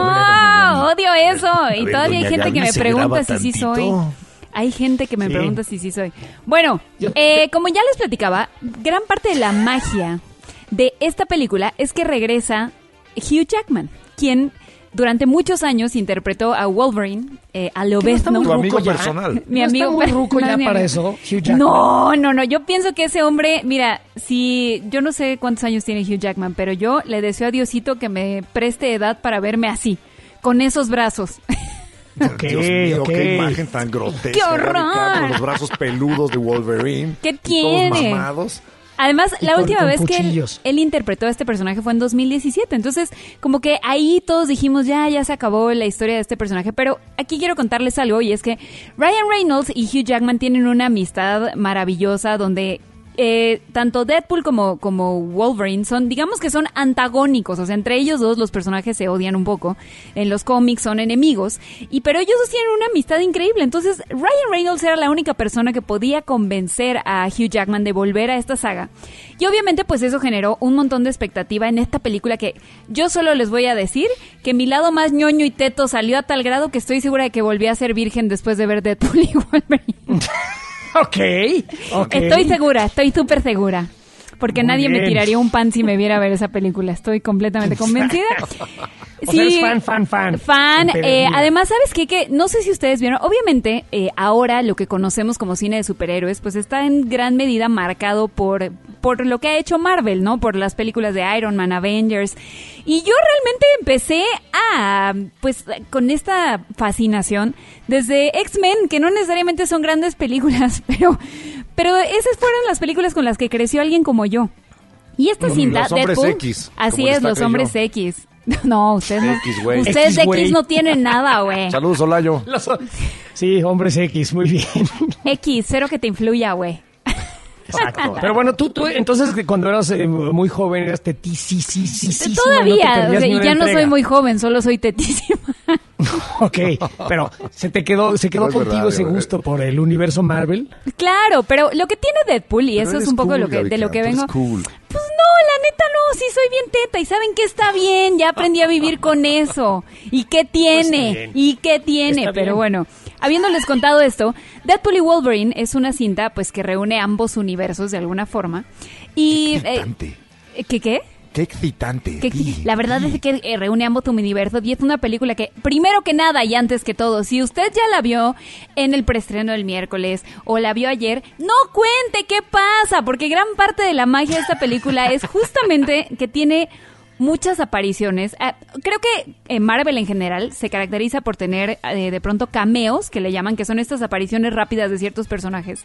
No, odio eso. Y todavía hay gente que me pregunta si sí soy. Hay gente que me pregunta si sí soy. Bueno, como ya les platicaba, gran parte de la magia de esta película es que regresa Hugh Jackman, quien... Durante muchos años interpretó a Wolverine, a Lobezno. Tu amigo personal. Mi amigo está muy ruco ya para eso, Hugh Jackman. No. Yo pienso que ese hombre, mira, yo no sé cuántos años tiene Hugh Jackman, pero yo le deseo a Diosito que me preste edad para verme así, con esos brazos. Dios mío, qué imagen tan grotesca. ¡Qué horror! Con los brazos peludos de Wolverine. ¿Qué tiene? Todos mamados. Además, la última vez que él interpretó a este personaje fue en 2017. Entonces, como que ahí todos dijimos, ya se acabó la historia de este personaje. Pero aquí quiero contarles algo, y es que Ryan Reynolds y Hugh Jackman tienen una amistad maravillosa donde... tanto Deadpool como Wolverine digamos que son antagónicos, o sea, entre ellos dos los personajes se odian un poco, en los cómics son enemigos, pero ellos dos tienen una amistad increíble. Entonces Ryan Reynolds era la única persona que podía convencer a Hugh Jackman de volver a esta saga, y obviamente pues eso generó un montón de expectativa en esta película, que yo solo les voy a decir que mi lado más ñoño y teto salió a tal grado que estoy segura de que volví a ser virgen después de ver Deadpool y Wolverine. Okay. Estoy segura, estoy súper segura. Porque nadie me tiraría un pan si me viera ver esa película. Estoy completamente convencida. O sea, eres fan. Además, ¿sabes qué? Que no sé si ustedes vieron. Obviamente, ahora lo que conocemos como cine de superhéroes, pues está en gran medida marcado por lo que ha hecho Marvel, ¿no? Por las películas de Iron Man, Avengers. Y yo realmente empecé pues, con esta fascinación desde X-Men, que no necesariamente son grandes películas, pero esas fueron las películas con las que creció alguien como yo. Y esta cinta, los hombres Deadpool, X. Así es, los hombres X. No, ustedes no. Ustedes de X no tienen nada, güey. Saludos, Olayo. Sí, hombres X, muy bien. X, cero que te influya, güey. Exacto. Pero bueno, tú entonces cuando eras muy joven eras tetísima. Todavía, no ya no soy muy joven, solo soy tetísima. Ok, pero se quedó contigo ese gusto por el universo Marvel. Claro, pero lo que tiene Deadpool, y eso es un poco cool, de lo que vengo. Cool. Pues no, la neta no, sí soy bien teta y saben que está bien, ya aprendí a vivir con eso. ¿Y qué tiene? Está Pero bien. Bueno, habiéndoles contado esto, Deadpool y Wolverine es una cinta pues que reúne ambos universos de alguna forma. Y excitante. ¿Qué? Qué excitante. La verdad es que reúne ambos universos y es una película que, primero que nada y antes que todo, si usted ya la vio en el preestreno del miércoles o la vio ayer, no cuente qué pasa, porque gran parte de la magia de esta película es justamente que tiene muchas apariciones. Creo que Marvel en general se caracteriza por tener de pronto cameos, que le llaman, que son estas apariciones rápidas de ciertos personajes.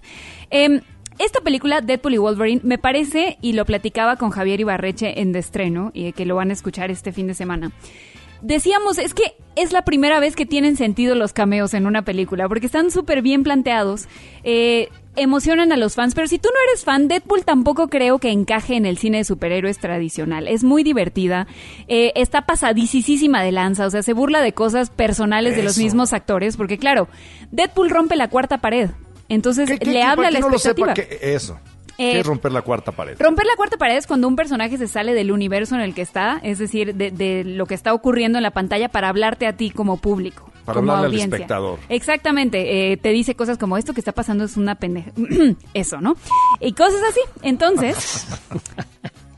Esta película, Deadpool y Wolverine, me parece, y lo platicaba con Javier Ibarreche en de estreno, y que lo van a escuchar este fin de semana. Decíamos, es que es la primera vez que tienen sentido los cameos en una película, porque están súper bien planteados, emocionan a los fans, pero si tú no eres fan, Deadpool tampoco creo que encaje en el cine de superhéroes tradicional. Es muy divertida, está pasadísima de lanza, o sea, se burla de cosas personales de los mismos actores, porque claro, Deadpool rompe la cuarta pared. Entonces le habla a la expectativa. ¿Qué es romper la cuarta pared? Romper la cuarta pared es cuando un personaje se sale del universo en el que está, es decir, de lo que está ocurriendo en la pantalla para hablarte a ti como público. Para como hablarle audiencia. al espectador. Exactamente, te dice cosas como esto que está pasando es una pendeja. Eso, ¿no? Y cosas así. Entonces,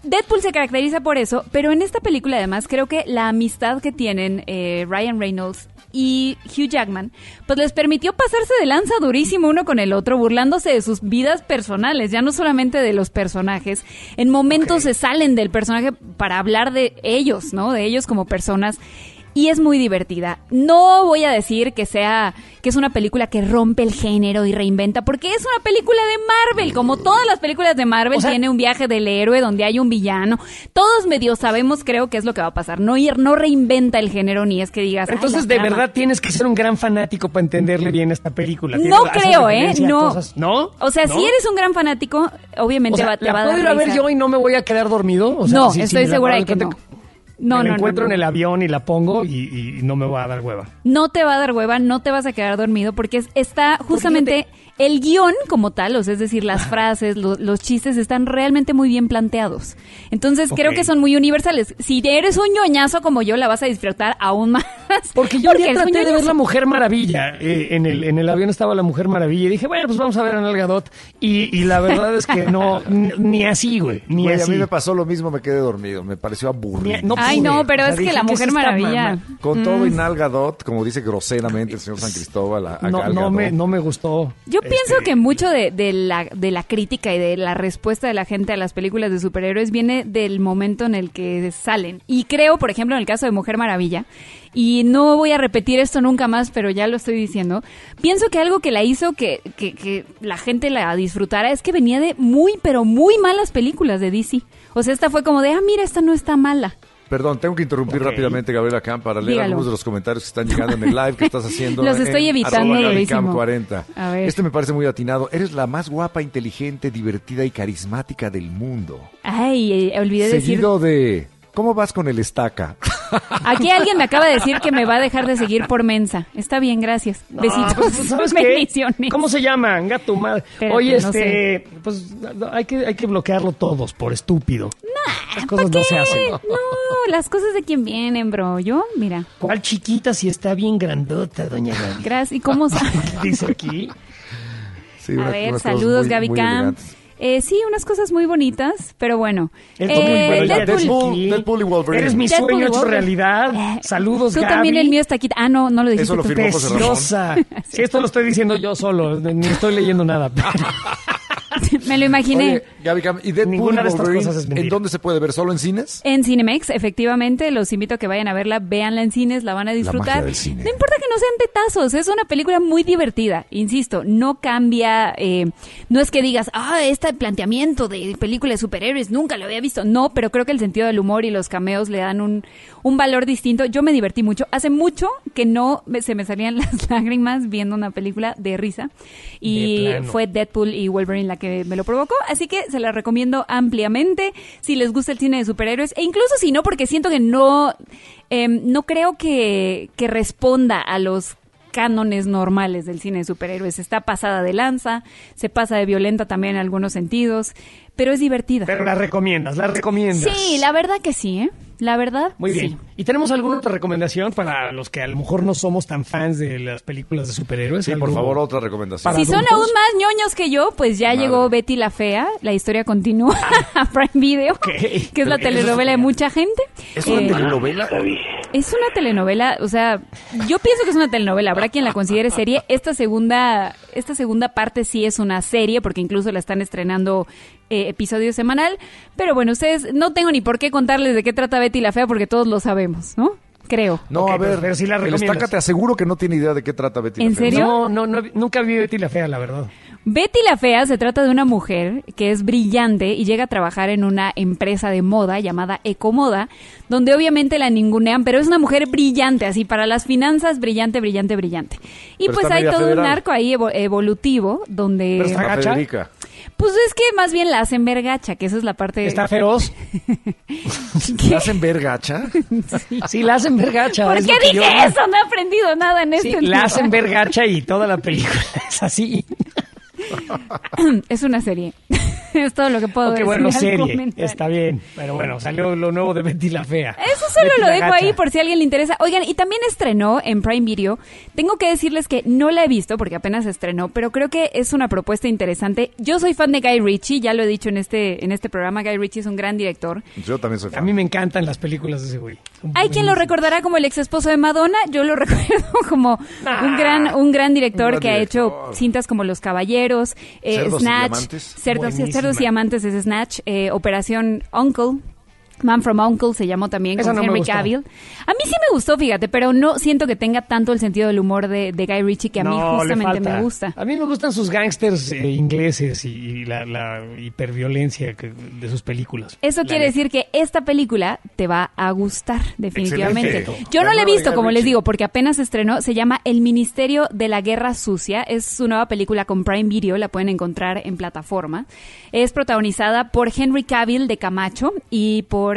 Deadpool se caracteriza por eso, pero en esta película además creo que la amistad que tienen Ryan Reynolds y Hugh Jackman, pues les permitió pasarse de lanza durísimo uno con el otro, burlándose de sus vidas personales, ya no solamente de los personajes. En momentos se salen del personaje para hablar de ellos, ¿no? De ellos como personas. Y es muy divertida. No voy a decir que es una película que rompe el género y reinventa, porque es una película de Marvel. Como todas las películas de Marvel, tiene un viaje del héroe donde hay un villano. Todos medio sabemos, creo, qué es lo que va a pasar. No reinventa el género, ni es que digas... Entonces, de verdad, tienes que ser un gran fanático para entenderle bien esta película. No creo, no. ¿No? O sea, si eres un gran fanático, obviamente la va a dar ¿puedo ir a ver yo y no me voy a quedar dormido? O sea, no, estoy segura de que no. Me la encuentro en el avión y la pongo y no me va a dar hueva. No te va a dar hueva, no te vas a quedar dormido porque está justamente el guión como tal, o sea, es decir, las frases, los chistes están realmente muy bien planteados. Entonces creo que son muy universales. Si eres un ñoñazo como yo, la vas a disfrutar aún más. Porque yo ya traté de ver La Mujer Maravilla. En el avión estaba La Mujer Maravilla y dije, bueno, pues vamos a ver a Gal Gadot. Y la verdad es que no, ni así, güey. Ni así. A mí me pasó lo mismo, me quedé dormido. Me pareció aburrido. Ay, no, pero es que La Mujer Maravilla... Con todo y Gal Gadot, como dice groseramente el señor San Cristóbal a Gal Gadot. No me gustó. Yo pienso que mucho de la crítica y de la respuesta de la gente a las películas de superhéroes viene del momento en el que salen. Y creo, por ejemplo, en el caso de Mujer Maravilla, y no voy a repetir esto nunca más, pero ya lo estoy diciendo, pienso que algo que la hizo que la gente la disfrutara es que venía de muy, pero muy malas películas de DC. O sea, esta fue como de, mira, esta no está mala. Perdón, tengo que interrumpir rápidamente, Gabriela Camp, para leer algunos de los comentarios que están llegando en el live que estás haciendo. Los estoy evitando, durísimo. 40. A ver. Este me parece muy atinado. Eres la más guapa, inteligente, divertida y carismática del mundo. Ay, olvidé decir... Seguido de... ¿Cómo vas con el estaca? Aquí alguien me acaba de decir que me va a dejar de seguir por mensa. Está bien, gracias. Besitos. Pues, ¿sabes qué? ¿Cómo se llama? Gato madre. Oye, no sé. Pues hay que bloquearlo todos por estúpido. Nah, las cosas no se hacen. No, las cosas de quien vienen, bro. Yo, mira. ¿Cuál chiquita si está bien grandota, doña Gaby? Gracias. ¿Y cómo dice aquí? Sí, a ver, saludos, Gaby Camp. Sí, unas cosas muy bonitas, pero bueno. Deadpool y Wolverine. Eres mi sueño hecho realidad. Saludos, Gaby. Tú también, el mío está aquí. No lo dijiste. Eso lo firmó José Ramón. Sí, esto lo estoy diciendo yo solo, ni estoy leyendo nada. Me lo imaginé. Oye, Gaby Cam, ¿y Deadpool y Wolverine en dónde se puede ver? ¿Solo en cines? En Cinemex, efectivamente. Los invito a que vayan a verla, véanla en cines, la van a disfrutar. La magia del cine. No importa que no sean tetazos, es una película muy divertida. Insisto, no cambia, no es que digas, este planteamiento de película de superhéroes nunca lo había visto. No, pero creo que el sentido del humor y los cameos le dan un valor distinto. Yo me divertí mucho. Hace mucho que no se me salían las lágrimas viendo una película de risa. Y fue Deadpool y Wolverine la que me lo provocó, así que se la recomiendo ampliamente si les gusta el cine de superhéroes, e incluso si no, porque siento que no creo que responda a los cánones normales del cine de superhéroes. Está pasada de lanza, se pasa de violenta también en algunos sentidos, pero es divertida. Pero la recomiendas. Sí, la verdad que sí, La verdad, muy bien. Sí. ¿Y tenemos alguna otra recomendación para los que a lo mejor no somos tan fans de las películas de superhéroes? Sí, por favor, otra recomendación. Si son aún más ñoños que yo, pues ya llegó Betty la Fea. La historia continúa a Prime Video, que es la telenovela de mucha gente. ¿Es una telenovela? Es una telenovela, o sea, yo pienso que es una telenovela. Habrá quien la considere serie. Esta segunda parte sí es una serie, porque incluso la están estrenando episodio semanal. Pero bueno, ustedes, no tengo ni por qué contarles de qué trata Betty la Fea, porque todos lo sabemos, ¿no? Creo. No, a ver, pero si la el Estaca te aseguro que no tiene idea de qué trata Betty la Fea. ¿En serio? No, nunca vi Betty la Fea, la verdad. Betty la Fea se trata de una mujer que es brillante y llega a trabajar en una empresa de moda llamada Ecomoda, donde obviamente la ningunean, pero es una mujer brillante, así para las finanzas, brillante. Y pero pues hay todo un arco ahí evolutivo donde... Pero está Federica. Pues es que más bien la hacen ver gacha, que esa es la parte... ¿Está feroz? ¿La hacen ver gacha? Sí, la hacen ver gacha. ¿Por qué dije eso? No he aprendido nada en este la hacen ver gacha y toda la película es así. Es una serie. Es todo lo que puedo decir. Bueno, serie, está bien. Pero bueno, salió lo nuevo de Betty la Fea. Eso solo lo dejo ahí por si a alguien le interesa. Oigan, y también estrenó en Prime Video. Tengo que decirles que no la he visto porque apenas estrenó, pero creo que es una propuesta interesante. Yo soy fan de Guy Ritchie, ya lo he dicho en este programa. Guy Ritchie es un gran director. Yo también soy fan. A mí me encantan las películas de ese güey. Hay quien lo recordará como el ex esposo de Madonna. Yo lo recuerdo como un gran director que ha hecho cintas como Los Caballeros, Snatch, Cerdos y Amantes es Snatch, Operación Uncle. Man from U.N.C.L.E. se llamó también con Henry Cavill. A mí sí me gustó, fíjate, pero no siento que tenga tanto el sentido del humor de Guy Ritchie que a mí justamente me gusta. A mí me gustan sus gángsters ingleses y la hiperviolencia de sus películas. Eso quiere decir que esta película te va a gustar, definitivamente. Excelente. Yo no la he visto, como les digo, porque apenas estrenó. Se llama El Ministerio de la Guerra Sucia. Es su nueva película con Prime Video, la pueden encontrar en plataforma. Es protagonizada por Henry Cavill de Camacho y por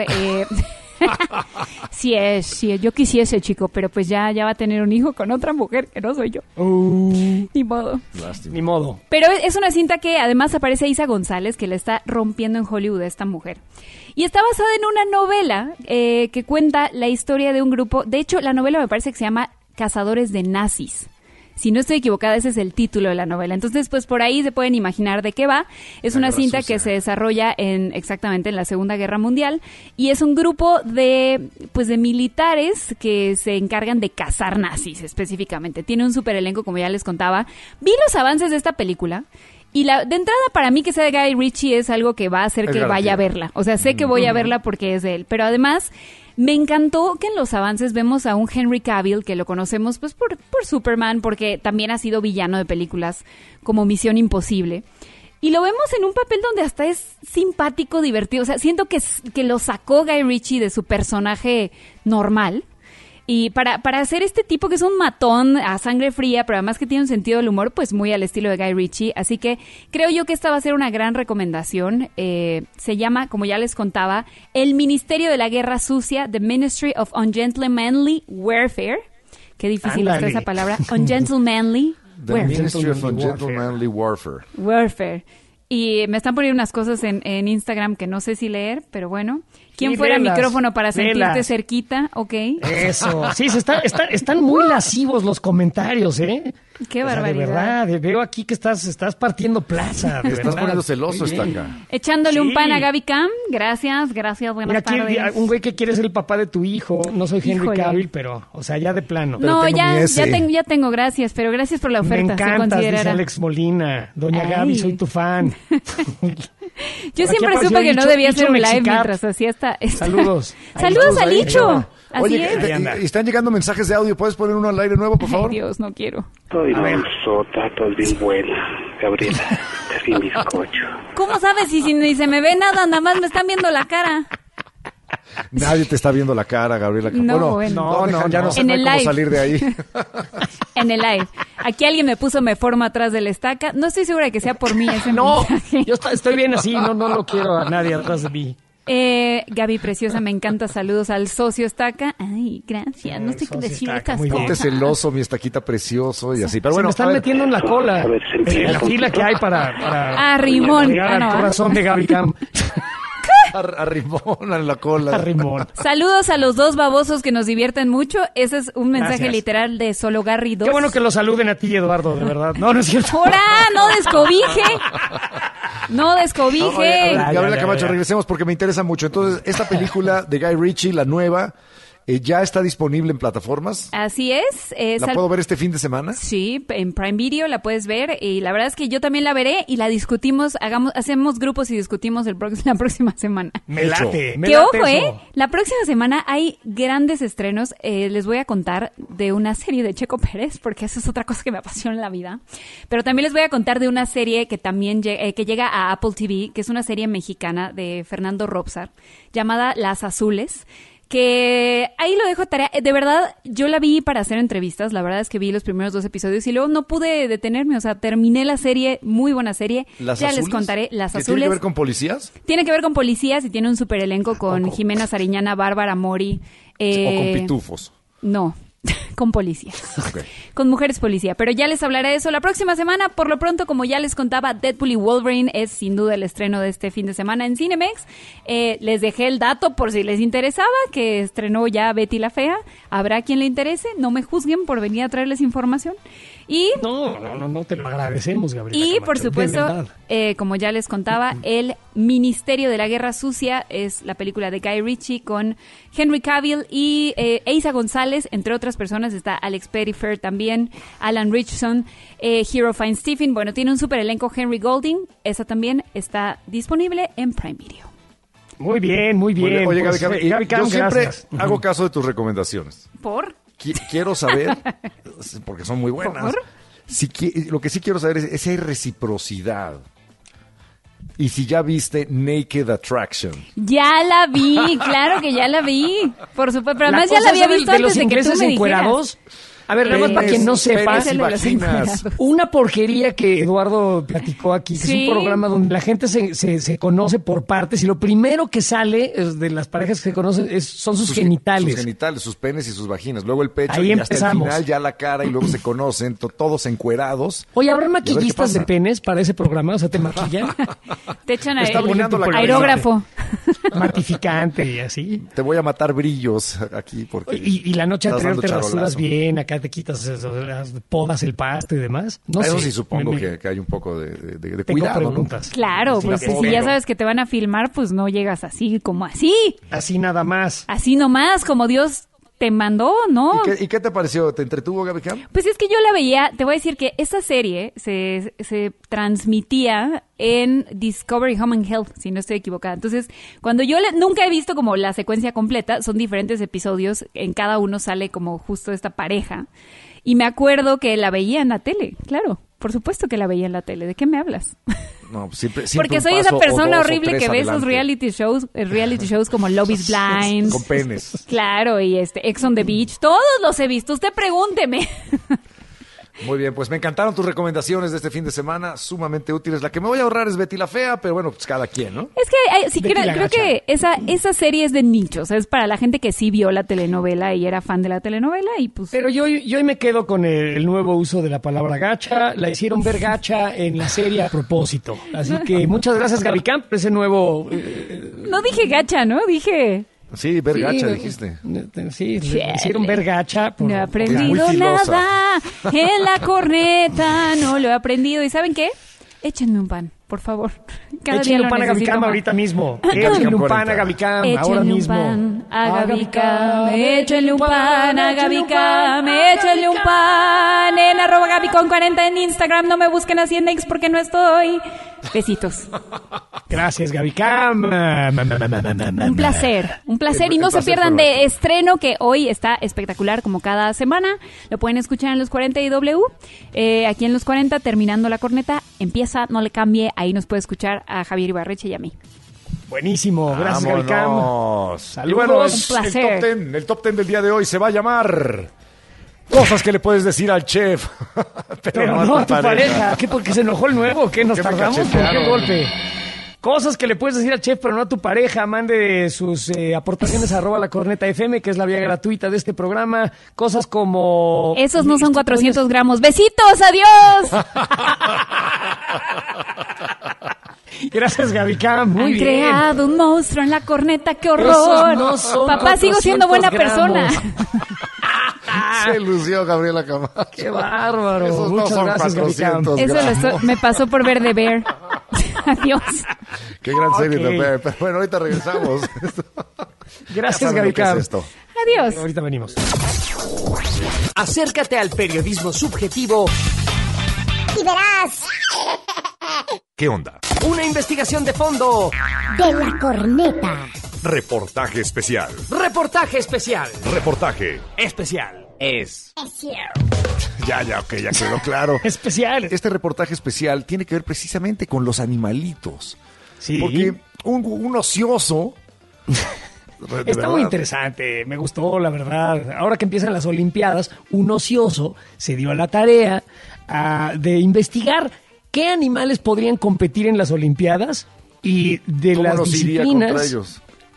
sí es, yo quisiese, chico, pero pues ya va a tener un hijo con otra mujer que no soy yo. Ni modo. Lástima. Ni modo. Pero es una cinta que además aparece Isa González, que la está rompiendo en Hollywood esta mujer. Y está basada en una novela que cuenta la historia de un grupo. De hecho, la novela me parece que se llama Cazadores de Nazis. Si no estoy equivocada, ese es el título de la novela. Entonces, pues por ahí se pueden imaginar de qué va. Es una cinta que se desarrolla exactamente en la Segunda Guerra Mundial y es un grupo de militares que se encargan de cazar nazis específicamente. Tiene un super elenco, como ya les contaba. Vi los avances de esta película. Y de entrada, para mí que sea de Guy Ritchie es algo que va a hacer que vaya a verla. O sea, sé que voy a verla porque es de él. Pero además, me encantó que en los avances vemos a un Henry Cavill, que lo conocemos pues por Superman, porque también ha sido villano de películas como Misión Imposible. Y lo vemos en un papel donde hasta es simpático, divertido. O sea, siento que lo sacó Guy Ritchie de su personaje normal. Y para hacer este tipo que es un matón a sangre fría, pero además que tiene un sentido del humor, pues muy al estilo de Guy Ritchie. Así que creo yo que esta va a ser una gran recomendación. Se llama, como ya les contaba, El Ministerio de la Guerra Sucia, The Ministry of Ungentlemanly Warfare. Qué difícil está esa palabra. Ungentlemanly The Warfare. Ministry of Ungentlemanly Warfare. Warfare. Y me están poniendo unas cosas en Instagram que no sé si leer, pero bueno. ¿Quién fuera el micrófono para sentirte cerquita? Ok. Eso. Sí, están muy lascivos los comentarios, ¿eh? Qué barbaridad. De verdad, veo aquí que estás partiendo plaza. Te estás poniendo celoso, Estaca. Echándole un pan a Gaby Cam. Gracias, buenas tardes. Un güey que quiere ser el papá de tu hijo. No soy Henry Cavill, pero, o sea, ya de plano. No, ya tengo, gracias, pero gracias por la oferta. Me encantas, dice Alex Molina. Doña Gaby, soy tu fan. Yo siempre supe que no debía hacer un live mientras hacía esta... Saludos. Saludos a Licho. Oye, están llegando mensajes de audio. ¿Puedes poner uno al aire nuevo, por favor? Ay, Dios, no quiero. Estoy bien sota, estoy bien buena, Gabriela, sin bizcocho. ¿Cómo sabes si ni se me ve nada? Nada más me están viendo la cara. Nadie te está viendo la cara, Gabriela. No, ya no sé cómo salir de ahí. En el live. Aquí alguien me puso me forma atrás de la estaca. No estoy segura de que sea por mí ese mensaje. Yo estoy bien así, no lo quiero a nadie atrás de mí. Gaby preciosa, me encanta. Saludos al socio Estaca. Ay, gracias. No sé qué decir estas cosas. Ponte celoso, mi Estaquita precioso y así. Pero bueno, me están metiendo en la cola. En la fila que hay para Rimón. Llegar al corazón de Gaby Cam. A Rimón en la cola. A Rimón. Saludos a los dos babosos que nos divierten mucho. Ese es un mensaje literal de Solo Garry 2. Qué bueno que lo saluden a ti, Eduardo, de verdad. No es cierto. ¡Hora! ¡No descobije! ¡No descobije! Gabriela Camacho, regresemos porque me interesa mucho. Entonces, esta película de Guy Ritchie, la nueva, ¿ya está disponible en plataformas? Así es. ¿La puedo ver este fin de semana? Sí, en Prime Video la puedes ver y la verdad es que yo también la veré y la discutimos, hacemos grupos y discutimos la próxima semana. Me late ojo, eso. La próxima semana hay grandes estrenos. Les voy a contar de una serie de Checo Pérez, porque eso es otra cosa que me apasiona en la vida. Pero también les voy a contar de una serie que también que llega a Apple TV, que es una serie mexicana de Fernando Robsar, llamada Las Azules. Que ahí lo dejo a tarea. De verdad, yo la vi para hacer entrevistas. La verdad es que vi los primeros 2 episodios y luego no pude detenerme. O sea, terminé la serie, muy buena serie. ¿Las ya Azules? Les contaré. Las Azules. ¿Tiene que ver con policías? Tiene que ver con policías y tiene un super elenco con Jimena Sariñana, Bárbara Mori. ¿O con pitufos? No. Con policías. Okay. Con mujeres policía. Pero ya les hablaré de eso la próxima semana. Por lo pronto, como ya les contaba, Deadpool y Wolverine es sin duda el estreno de este fin de semana en Cinemex. Les dejé el dato por si les interesaba, que estrenó ya Betty la Fea. Habrá quien le interese. No me juzguen por venir a traerles información. Y No, te lo agradecemos, Gabriela. Y, por supuesto, como ya les contaba, El Ministerio de la Guerra Sucia es la película de Guy Ritchie con Henry Cavill y Eiza González, entre otras personas. Está Alex Pettyfer también, Alan Richardson, Hero Fine Stephen. Bueno, tiene un super elenco. Henry Golding, esa también está disponible en Prime Video. Muy bien. Oye, pues, Gaby, yo siempre hago caso de tus recomendaciones. ¿Por? Quiero saber, porque son muy buenas, lo que sí quiero saber es si hay reciprocidad. Y si ya viste Naked Attraction. Ya la vi, claro que ya la vi. Por supuesto, pero además ya la había visto antes de que tú me dijeras. A ver, nada más para quien no sepa, una porquería que Eduardo platicó aquí, que es un programa donde la gente se conoce por partes y lo primero que sale de las parejas que se conocen son sus genitales. Sus genitales, sus penes y sus vaginas. Luego el pecho ahí y hasta el final ya la cara y luego se conocen todos encuerados. Oye, ¿habrá maquillistas de penes para ese programa? O sea, ¿te maquillan? Te echan aerógrafo. Matificante y así. Te voy a matar brillos aquí. Porque y la noche anterior te rasuras bien, acá te quitas eso, podas el pasto y demás. No eso sé. Sí supongo que hay un poco de tengo cuidado, preguntas. ¿no? Claro, pues si ya sabes que te van a filmar, pues no llegas así como así. Así nada más. Así nomás, como Dios te mandó, ¿no? ¿Y qué te pareció? ¿Te entretuvo, Gaby Cam? Pues es que yo la veía, te voy a decir que esta serie se transmitía en Discovery Home and Health, si no estoy equivocada. Entonces, cuando yo nunca he visto como la secuencia completa, son diferentes episodios, en cada uno sale como justo esta pareja. Y me acuerdo que la veía en la tele, claro. Por supuesto que la veía en la tele. ¿De qué me hablas? No, siempre porque soy esa persona horrible que ve esos reality shows como Love is Blind. Con penes. Claro, y Ex on the Beach. Todos los he visto. Usted pregúnteme. Muy bien, pues me encantaron tus recomendaciones de este fin de semana, sumamente útiles. La que me voy a ahorrar es Betty la Fea, pero bueno, pues cada quien, ¿no? Es que creo que esa serie es de nicho, o sea, es para la gente que sí vio la telenovela y era fan de la telenovela y pues... Pero yo me quedo con el nuevo uso de la palabra gacha. La hicieron ver gacha en la serie a propósito. Así que muchas gracias, Gaby Camp, por ese nuevo... No dije gacha, ¿no? Dije... Sí, ver gacha, dijiste. Sí, le hicieron ver gacha. No he aprendido nada en la corneta, no lo he aprendido. ¿Y saben qué? Échenme un pan, por favor. Échenle un pan a Gaby Cam ahorita mismo. Échenle un pan a Gaby Cam ahora mismo. Échenle un pan a Gaby Cam, échenle un pan en @GabyCon40 en Instagram. No me busquen así en X porque no estoy. Besitos. Gracias, Gaby Cam. Un placer. Y no se pierdan de estreno, que hoy está espectacular como cada semana. Lo pueden escuchar en Los 40 y W. Aquí en Los 40, terminando la corneta, empieza, no le cambie. Ahí nos puede escuchar a Javier Ibarreche y a mí. Buenísimo, gracias, Gaby Cam. Saludos. Y bueno, un placer. El top 10 del día de hoy se va a llamar... Cosas que le puedes decir al chef. Pero no a tu pareja. ¿Qué, porque se enojó el nuevo? ¿Qué, nos tardamos? ¿Por qué golpe? Cosas que le puedes decir al chef, pero no a tu pareja. Mande sus aportaciones a @lacornetafm, que es la vía gratuita de este programa. Cosas como... Esos no son 400 gramos. ¡Besitos! ¡Adiós! Gracias, Gaby Cam. Muy bien. Han creado un monstruo en la corneta. ¡Qué horror! No son Papá, sigo siendo buena persona. Se lució Gabriela Camacho. ¡Qué bárbaro! Esos Muchas no son gracias, Gaby Cam. Eso me pasó por ver The Bear. Adiós. Qué gran serie The Bear. Pero bueno, ahorita regresamos. Gracias, Gaby Cam. Adiós. Ahorita venimos. Acércate al periodismo subjetivo y verás. ¿Qué onda? Una investigación de fondo de la corneta. Reportaje especial. Reportaje especial. Reportaje especial. Ya, ok, ya quedó claro. Especial. Este reportaje especial tiene que ver precisamente con los animalitos. Sí. Porque un ocioso... Está muy interesante, me gustó, la verdad. Ahora que empiezan las Olimpiadas, un ocioso se dio a la tarea de investigar qué animales podrían competir en las Olimpiadas y de ¿Cómo las nos disciplinas. iría contra ellos?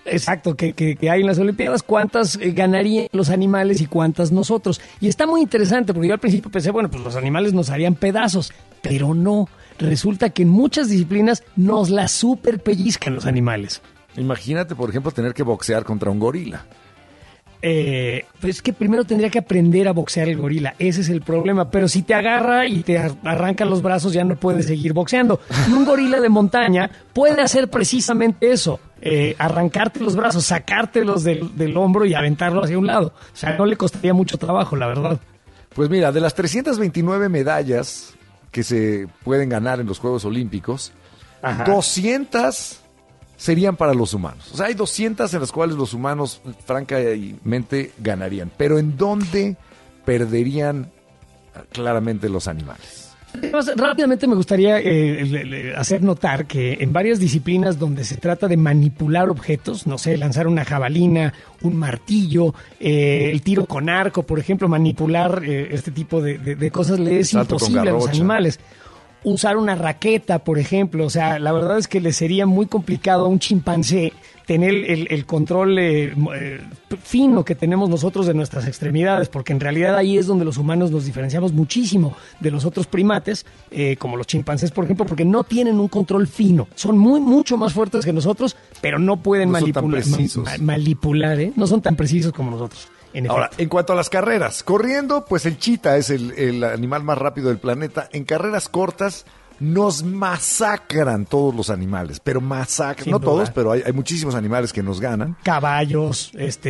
Exacto, que hay en las Olimpiadas, cuántas ganarían los animales y cuántas nosotros. Y está muy interesante, porque yo al principio pensé, bueno, pues los animales nos harían pedazos, pero no. Resulta que en muchas disciplinas nos la super pellizcan los animales. Imagínate, por ejemplo, tener que boxear contra un gorila. Pues es que primero tendría que aprender a boxear el gorila, ese es el problema, pero si te agarra y te arranca los brazos ya no puedes seguir boxeando. Un gorila de montaña puede hacer precisamente eso, arrancarte los brazos, sacártelos del hombro y aventarlo hacia un lado. O sea, no le costaría mucho trabajo, la verdad. Pues mira, de las 329 medallas que se pueden ganar en los Juegos Olímpicos, 200... serían para los humanos. O sea, hay 200 en las cuales los humanos francamente ganarían. Pero ¿en dónde perderían claramente los animales? Rápidamente me gustaría hacer notar que en varias disciplinas donde se trata de manipular objetos, no sé, lanzar una jabalina, un martillo, el tiro con arco, por ejemplo, manipular este tipo de cosas le es imposible a los animales. Usar una raqueta, por ejemplo, o sea, la verdad es que le sería muy complicado a un chimpancé tener el control fino que tenemos nosotros de nuestras extremidades, porque en realidad ahí es donde los humanos nos diferenciamos muchísimo de los otros primates, como los chimpancés, por ejemplo, porque no tienen un control fino. Son mucho más fuertes que nosotros, pero no pueden manipular, no son tan precisos como nosotros. Ahora, en cuanto a las carreras, corriendo, pues el chita es el animal más rápido del planeta. En carreras cortas nos masacran todos los animales, pero masacran, no todos, pero hay muchísimos animales que nos ganan. Caballos,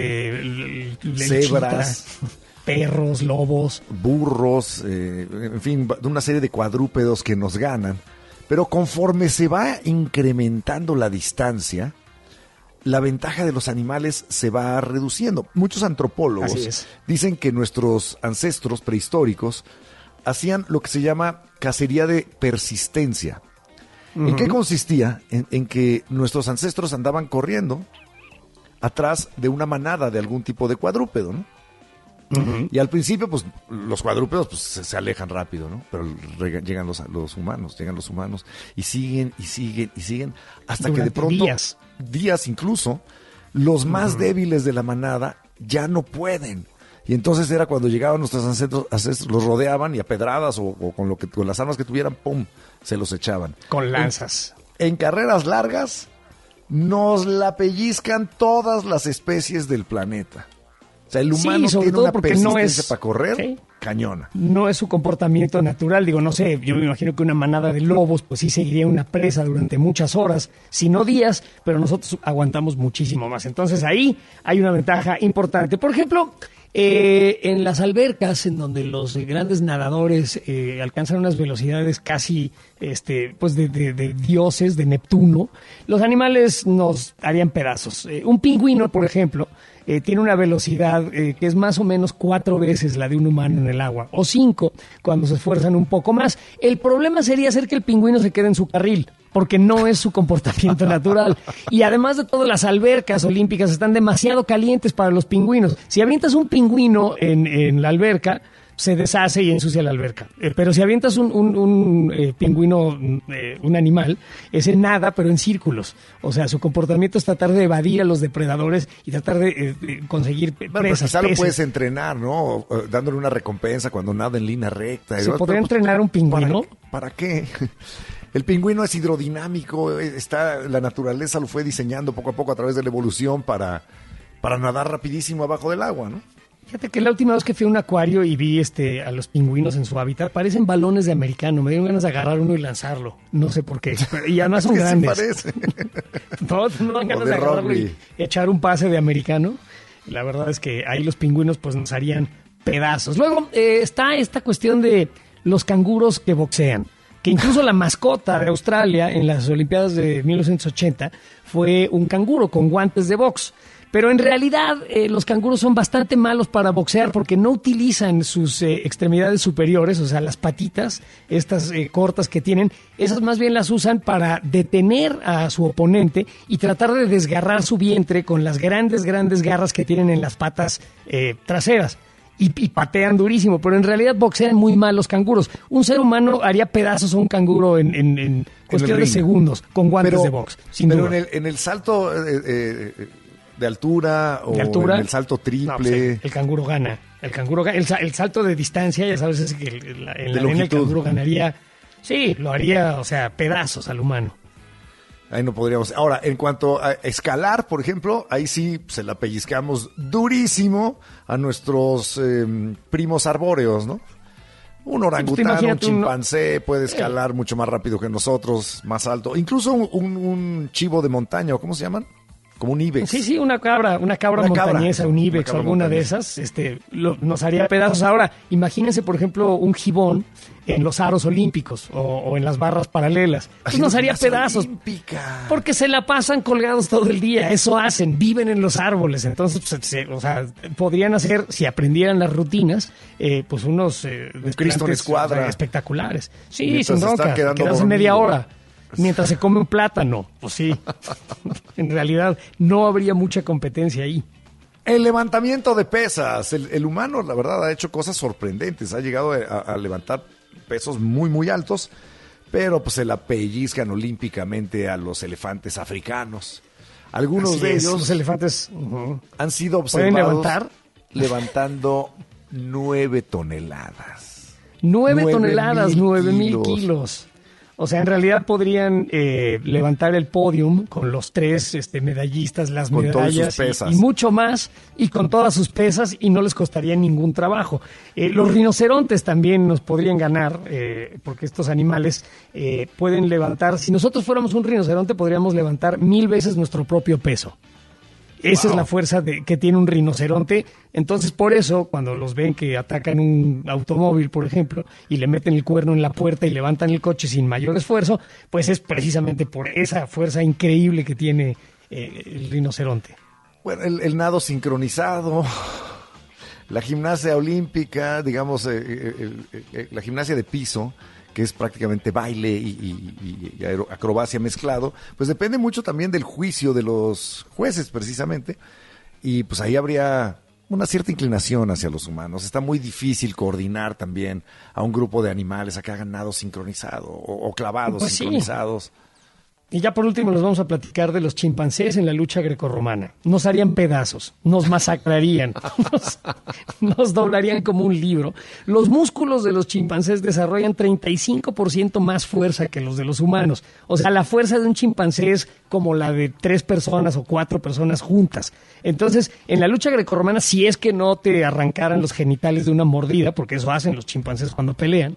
cebras, perros, lobos, burros, en fin, una serie de cuadrúpedos que nos ganan. Pero conforme se va incrementando la distancia, la ventaja de los animales se va reduciendo. Muchos antropólogos dicen que nuestros ancestros prehistóricos hacían lo que se llama cacería de persistencia. ¿En qué consistía? En que nuestros ancestros andaban corriendo atrás de una manada de algún tipo de cuadrúpedo, ¿no? Y al principio, pues, los cuadrúpedos pues, se alejan rápido, ¿no? Pero llegan los humanos, y siguen, hasta que de pronto, días incluso, los más débiles de la manada ya no pueden. Y entonces era cuando llegaban nuestros ancestros, los rodeaban y a pedradas o con las armas que tuvieran, ¡pum!, se los echaban. Con lanzas. En carreras largas, nos la pellizcan todas las especies del planeta. O sea, el humano tiene una persistencia para correr, cañona. No es su comportamiento natural. Digo, no sé, yo me imagino que una manada de lobos, pues sí seguiría una presa durante muchas horas, si no días, pero nosotros aguantamos muchísimo más. Entonces ahí hay una ventaja importante. Por ejemplo, en las albercas, en donde los grandes nadadores alcanzan unas velocidades casi pues de dioses, de Neptuno, los animales nos harían pedazos. Un pingüino, por ejemplo, tiene una velocidad que es más o menos 4 veces la de un humano en el agua, o 5 cuando se esfuerzan un poco más. El problema sería hacer que el pingüino se quede en su carril, porque no es su comportamiento natural. Y además de todo, las albercas olímpicas están demasiado calientes para los pingüinos. Si avientas un pingüino en la alberca, se deshace y ensucia la alberca. Pero si avientas un pingüino, un animal, ese nada, pero en círculos. O sea, su comportamiento es tratar de evadir a los depredadores y tratar de conseguir presas. Pero quizá lo puedes entrenar, ¿no? Dándole una recompensa cuando nada en línea recta. ¿Se podría entrenar un pingüino? ¿Para qué? El pingüino es hidrodinámico, la naturaleza lo fue diseñando poco a poco a través de la evolución para nadar rapidísimo abajo del agua, ¿no? Fíjate que la última vez que fui a un acuario y vi a los pingüinos en su hábitat, parecen balones de americano. Me dieron ganas de agarrar uno y lanzarlo. No sé por qué. Y además son grandes. Sí Todos me dan ganas de agarrarlo y echar un pase de americano. La verdad es que ahí los pingüinos pues nos harían pedazos. Luego está esta cuestión de los canguros que boxean, que incluso la mascota de Australia en las Olimpiadas de 1980 fue un canguro con guantes de box. Pero en realidad los canguros son bastante malos para boxear porque no utilizan sus extremidades superiores, o sea, las patitas, estas cortas que tienen, esas más bien las usan para detener a su oponente y tratar de desgarrar su vientre con las grandes garras que tienen en las patas traseras. Y patean durísimo, pero en realidad boxean muy mal los canguros. Un ser humano haría pedazos a un canguro en cuestión de segundos con guantes de box. Pero en el salto de altura o en el salto triple. No, pues el canguro gana. El salto de distancia, ya sabes, es que en la arena el canguro ganaría. Sí, lo haría, o sea, pedazos al humano. Ahí no podríamos. Ahora, en cuanto a escalar, por ejemplo, ahí sí se la pellizcamos durísimo a nuestros primos arbóreos, ¿no? Un orangután, un chimpancé puede escalar mucho más rápido que nosotros, más alto. Incluso un chivo de montaña, ¿o cómo se llaman? Como un ibex. Sí, una cabra montañesa, un ibex o alguna de esas, nos haría pedazos. Ahora, imagínense, por ejemplo, un gibón en los aros olímpicos o en las barras paralelas. Pues nos haría pedazos. Olímpica. Porque se la pasan colgados todo el día. Eso hacen, viven en los árboles. Entonces, podrían hacer, si aprendieran las rutinas, pues unos Cristo en escuadra espectaculares. Sí, sin bronca. Quedarse media hora. Mientras se come un plátano, pues sí. En realidad no habría mucha competencia ahí. El levantamiento de pesas. El humano, la verdad, ha hecho cosas sorprendentes. Ha llegado a levantar pesos muy, muy altos, pero pues se la pellizcan olímpicamente a los elefantes africanos. Algunos de ellos, los elefantes, han sido observados levantando 9 toneladas. 9 toneladas, 9,000 kilos. O sea, en realidad podrían levantar el podium con los 3 medallistas, las con medallas y mucho más, y con todas sus pesas, y no les costaría ningún trabajo. Los rinocerontes también nos podrían ganar, porque estos animales pueden levantar, si nosotros fuéramos un rinoceronte, podríamos levantar 1000 veces nuestro propio peso. Esa es la fuerza que tiene un rinoceronte. Entonces, por eso, cuando los ven que atacan un automóvil, por ejemplo, y le meten el cuerno en la puerta y levantan el coche sin mayor esfuerzo, pues es precisamente por esa fuerza increíble que tiene el rinoceronte. Bueno, el nado sincronizado, la gimnasia olímpica, digamos, la gimnasia de piso, que es prácticamente baile y acrobacia mezclado, pues depende mucho también del juicio de los jueces, precisamente, y pues ahí habría una cierta inclinación hacia los humanos. Está muy difícil coordinar también a un grupo de animales a que hagan nado sincronizado o clavados pues sincronizados. Sí. Y ya por último nos vamos a platicar de los chimpancés en la lucha grecorromana. Nos harían pedazos, nos masacrarían, nos doblarían como un libro. Los músculos de los chimpancés desarrollan 35% más fuerza que los de los humanos. O sea, la fuerza de un chimpancé es como la de 3 personas o 4 personas juntas. Entonces, en la lucha grecorromana, si es que no te arrancaran los genitales de una mordida, porque eso hacen los chimpancés cuando pelean,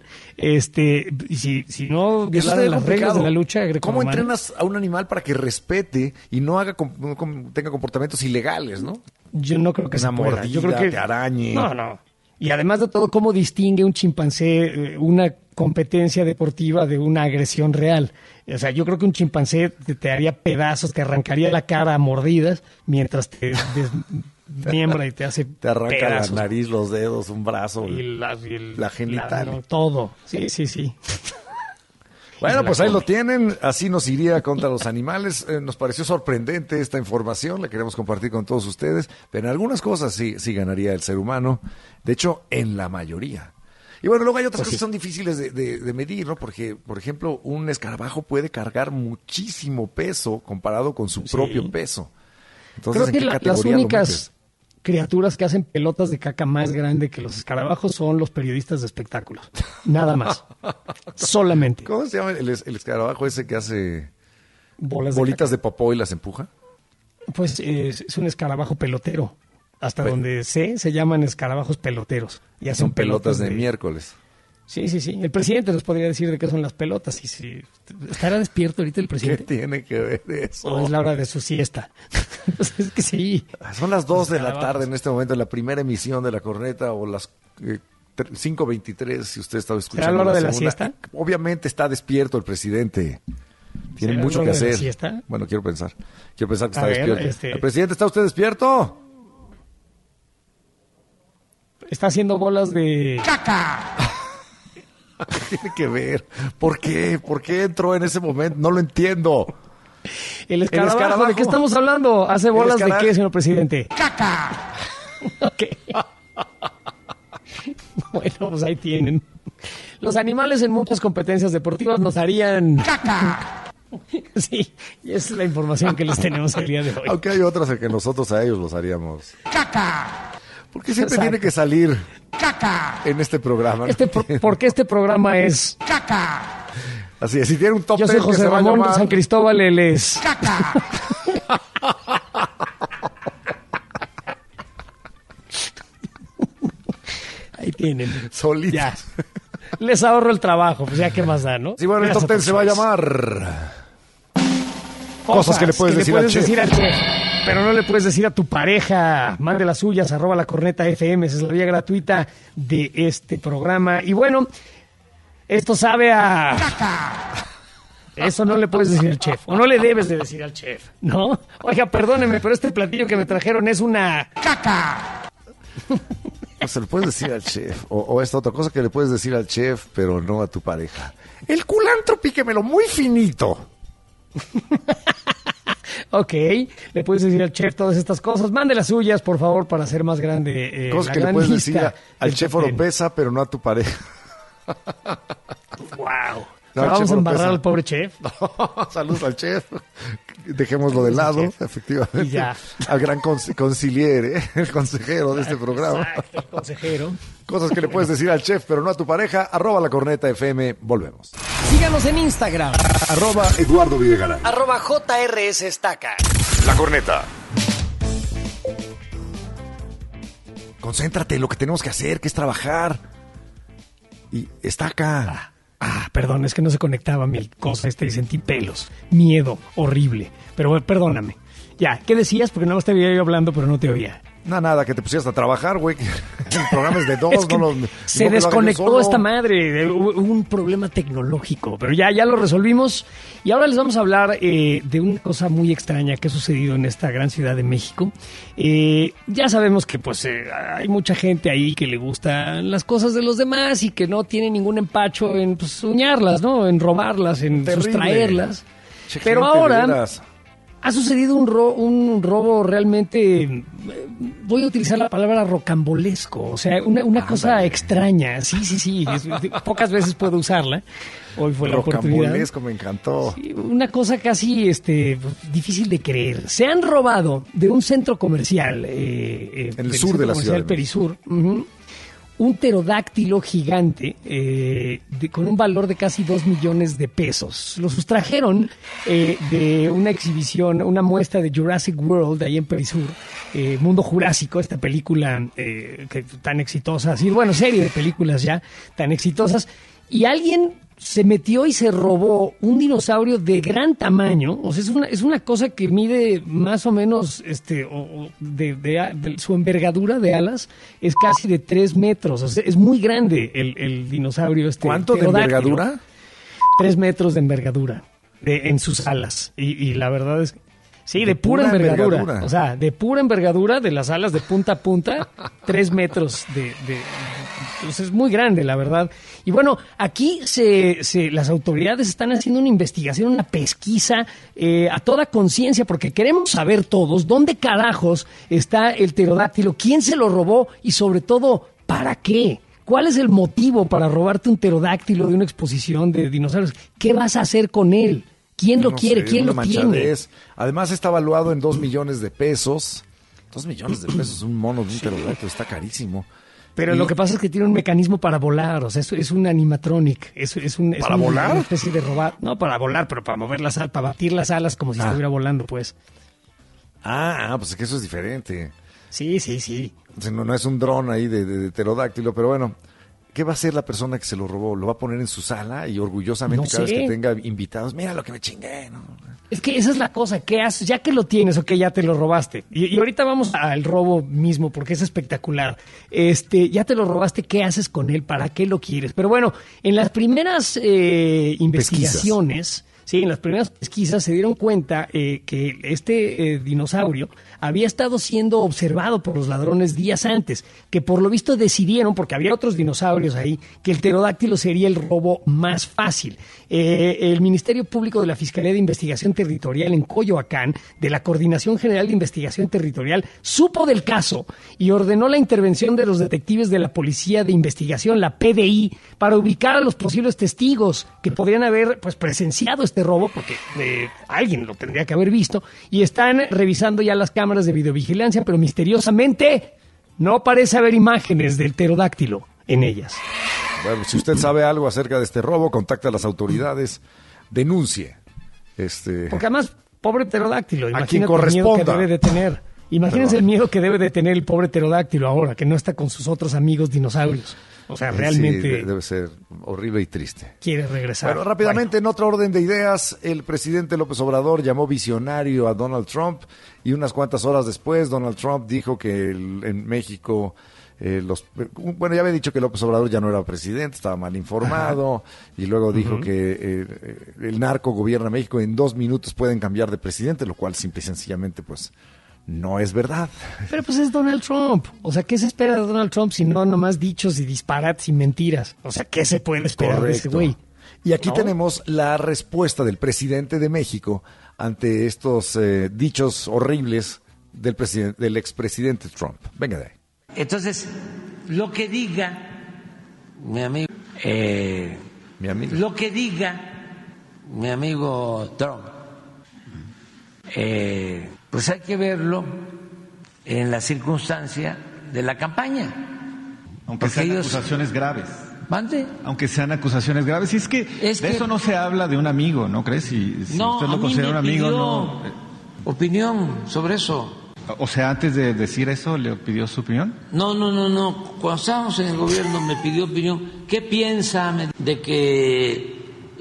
si no violaran las reglas de la lucha grecorromana. ¿Cómo entrenas a un animal para que respete y no tenga comportamientos ilegales, no? Yo no creo que una mordida, yo creo que te arañe. No. Y además de todo, ¿cómo distingue un chimpancé una competencia deportiva de una agresión real? O sea, yo creo que un chimpancé te haría pedazos, te arrancaría la cara a mordidas mientras te desmiembra y te hace te arranca pedazos. La nariz, los dedos, un brazo, la genital. Todo. Sí. Bueno, pues ahí lo tienen, así nos iría contra los animales. Nos pareció sorprendente esta información, la queremos compartir con todos ustedes, pero en algunas cosas sí ganaría el ser humano, de hecho, en la mayoría. Y bueno, luego hay otras cosas que son difíciles de medir, ¿no? Porque, por ejemplo, un escarabajo puede cargar muchísimo peso comparado con su propio peso. Entonces, creo que las únicas criaturas que hacen pelotas de caca más grande que los escarabajos son los periodistas de espectáculos. Nada más. Solamente. ¿Cómo se llama el escarabajo ese que hace bolitas de popó y las empuja? Pues es un escarabajo pelotero. Hasta donde se llaman escarabajos peloteros. Y son pelotas de miércoles. Sí. El presidente nos podría decir de qué son las pelotas. ¿Estará despierto ahorita el presidente? ¿Qué tiene que ver eso? ¿O es la hora de su siesta? Es que sí. Son las 2 de la tarde en este momento, en la primera emisión de La Corneta, o las 5:23, si usted está escuchando. ¿Será la hora de la siesta? Obviamente está despierto el presidente. Tiene mucho que hacer. ¿De la siesta? Bueno, quiero pensar que está despierto. ¿El presidente está usted despierto? Está haciendo bolas de caca. ¿Qué tiene que ver? ¿Por qué? ¿Por qué entró en ese momento? No lo entiendo. El escarabajo, ¿de qué estamos hablando? ¿Hace bolas de qué, señor presidente? ¡Caca! Ok. Bueno, pues ahí tienen. Los animales en muchas competencias deportivas nos harían... ¡Caca! Sí, y esa es la información que les tenemos el día de hoy. Aunque hay otras en que nosotros a ellos los haríamos ¡caca! Porque siempre tiene que salir ¡caca! En este programa. Porque este programa es ¡caca! Así es, si tiene un top 10 Yo soy José Ramón San Cristóbal, él es ¡caca! Ahí tienen. Solitos. Ya. Les ahorro el trabajo, pues ya qué más da, ¿no? Sí, bueno, el top 10 se va a llamar Cosas que le puedes decir al chef. Pero no le puedes decir a tu pareja. Mande las suyas, @lacornetafm. Esa es la vía gratuita de este programa. Y bueno, esto sabe a caca. Eso no le puedes decir al chef. O no le debes de decir al chef, ¿no? Oiga, perdóneme, pero este platillo que me trajeron es una caca. O se le puedes decir al chef. O esta otra cosa que le puedes decir al chef, pero no a tu pareja. El culantro píquemelo muy finito. Ok, le puedes decir al chef todas estas cosas. Mande las suyas, por favor, para hacer más grande cosas que le puedes decir al chef Oropesa, pero no a tu pareja. Wow. No, vamos a embarrar al pobre chef. No, saludos al chef. Dejémoslo de lado, efectivamente. Y ya. Al gran conciliere, el consejero de este programa. Exacto, el consejero. Cosas que le puedes decir al chef, pero no a tu pareja. @lacornetafm. Volvemos. Síganos en Instagram. @Eduardo Videgaray. @JRSestaca. La Corneta. Concéntrate en lo que tenemos que hacer, que es trabajar. Y estaca. Perdón, es que no se conectaba mi cosa y sentí pelos. Miedo, horrible. Pero bueno, perdóname. Ya, ¿qué decías? Porque nada más te veía yo hablando, pero no te oía. Nada, que te pusieras a trabajar, güey. El programa es de dos. Es que se desconectó esta madre. Hubo un problema tecnológico, pero ya lo resolvimos. Y ahora les vamos a hablar de una cosa muy extraña que ha sucedido en esta gran ciudad de México. Ya sabemos que pues hay mucha gente ahí que le gustan las cosas de los demás y que no tiene ningún empacho en soñarlas, ¿no? En robarlas, en sustraerlas. Pero ahora ha sucedido un robo realmente, voy a utilizar la palabra rocambolesco, o sea, una cosa extraña. Sí, pocas veces puedo usarla. Hoy fue la oportunidad. Rocambolesco, me encantó. Sí, una cosa casi difícil de creer. Se han robado de un centro comercial en el sur de la ciudad, Perisur, un pterodáctilo gigante con un valor de casi 2 millones de pesos. Lo sustrajeron de una exhibición, una muestra de Jurassic World ahí en Perisur, Mundo Jurásico, esta película que tan exitosa, serie de películas ya tan exitosas, y alguien se metió y se robó un dinosaurio de gran tamaño. O sea, es una cosa que mide más o menos de su envergadura de alas es casi de 3 metros. O sea, es muy grande el dinosaurio. ¿Cuánto de envergadura? 3 metros de envergadura en sus alas. Y la verdad es... Sí, de pura envergadura. O sea, de pura envergadura, de las alas de punta a punta, 3 metros pues es muy grande, la verdad. Y bueno, aquí las autoridades están haciendo una investigación, una pesquisa a toda conciencia, porque queremos saber todos dónde carajos está el pterodáctilo, quién se lo robó y sobre todo, ¿para qué? ¿Cuál es el motivo para robarte un pterodáctilo de una exposición de dinosaurios? ¿Qué vas a hacer con él? ¿Quién lo quiere? ¿Quién lo tiene? Además está evaluado en 2 millones de pesos. 2 millones de pesos, un mono de un pterodáctilo, está carísimo. Pero lo que pasa es que tiene un mecanismo para volar, o sea, es un animatronic. ¿Para volar? Una especie de robot. No para volar, pero para mover para batir las alas como si estuviera volando, pues. Pues es que eso es diferente. Sí. O sea, no es un dron ahí de pterodáctilo, pero bueno. ¿Qué va a hacer la persona que se lo robó? ¿Lo va a poner en su sala y orgullosamente cada vez que tenga invitados? Mira lo que me chingué, ¿no? Es que esa es la cosa, ¿qué haces? Ya que lo tienes, ya te lo robaste. Y ahorita vamos al robo mismo, porque es espectacular. Ya te lo robaste, ¿qué haces con él? ¿Para qué lo quieres? Pero bueno, en las primeras investigaciones... Sí, en las primeras pesquisas se dieron cuenta que este dinosaurio había estado siendo observado por los ladrones días antes, que por lo visto decidieron, porque había otros dinosaurios ahí, que el pterodáctilo sería el robo más fácil. El Ministerio Público de la Fiscalía de Investigación Territorial en Coyoacán, de la Coordinación General de Investigación Territorial, supo del caso y ordenó la intervención de los detectives de la Policía de Investigación, la PDI, para ubicar a los posibles testigos que podrían haber presenciado este este robo, porque alguien lo tendría que haber visto, y están revisando ya las cámaras de videovigilancia, pero misteriosamente no parece haber imágenes del pterodáctilo en ellas. Bueno, si usted sabe algo acerca de este robo, contacte a las autoridades, denuncie. Porque además, pobre pterodáctilo, imagínate el miedo que debe de tener. Imagínense el miedo que debe de tener el pobre pterodáctilo ahora, que no está con sus otros amigos dinosaurios. O sea, realmente... Sí, debe ser horrible y triste. Quiere regresar. Bueno, rápidamente, en otra orden de ideas, el presidente López Obrador llamó visionario a Donald Trump y unas cuantas horas después Donald Trump dijo que en México... Bueno, ya había dicho que López Obrador ya no era presidente, estaba mal informado. Ajá. Y luego dijo que el narco gobierna México, en 2 minutos pueden cambiar de presidente, lo cual simple y sencillamente pues no es verdad. Pero pues es Donald Trump, o sea, ¿qué se espera de Donald Trump si no nomás dichos y disparates y mentiras? O sea, ¿qué se puede esperar de ese güey? Y aquí tenemos la respuesta del presidente de México ante estos dichos horribles del expresidente Trump. Venga de ahí. Entonces, lo que diga mi amigo, lo que diga mi amigo Trump, pues hay que verlo en la circunstancia de la campaña. Aunque sean acusaciones graves. ¿Mande? Aunque sean acusaciones graves. Y es que de eso no se habla de un amigo, ¿no crees? Si no, usted lo considera un amigo, no. Opinión sobre eso. O sea, antes de decir eso, ¿le pidió su opinión? No. Cuando estábamos en el gobierno me pidió opinión. ¿Qué piensa de que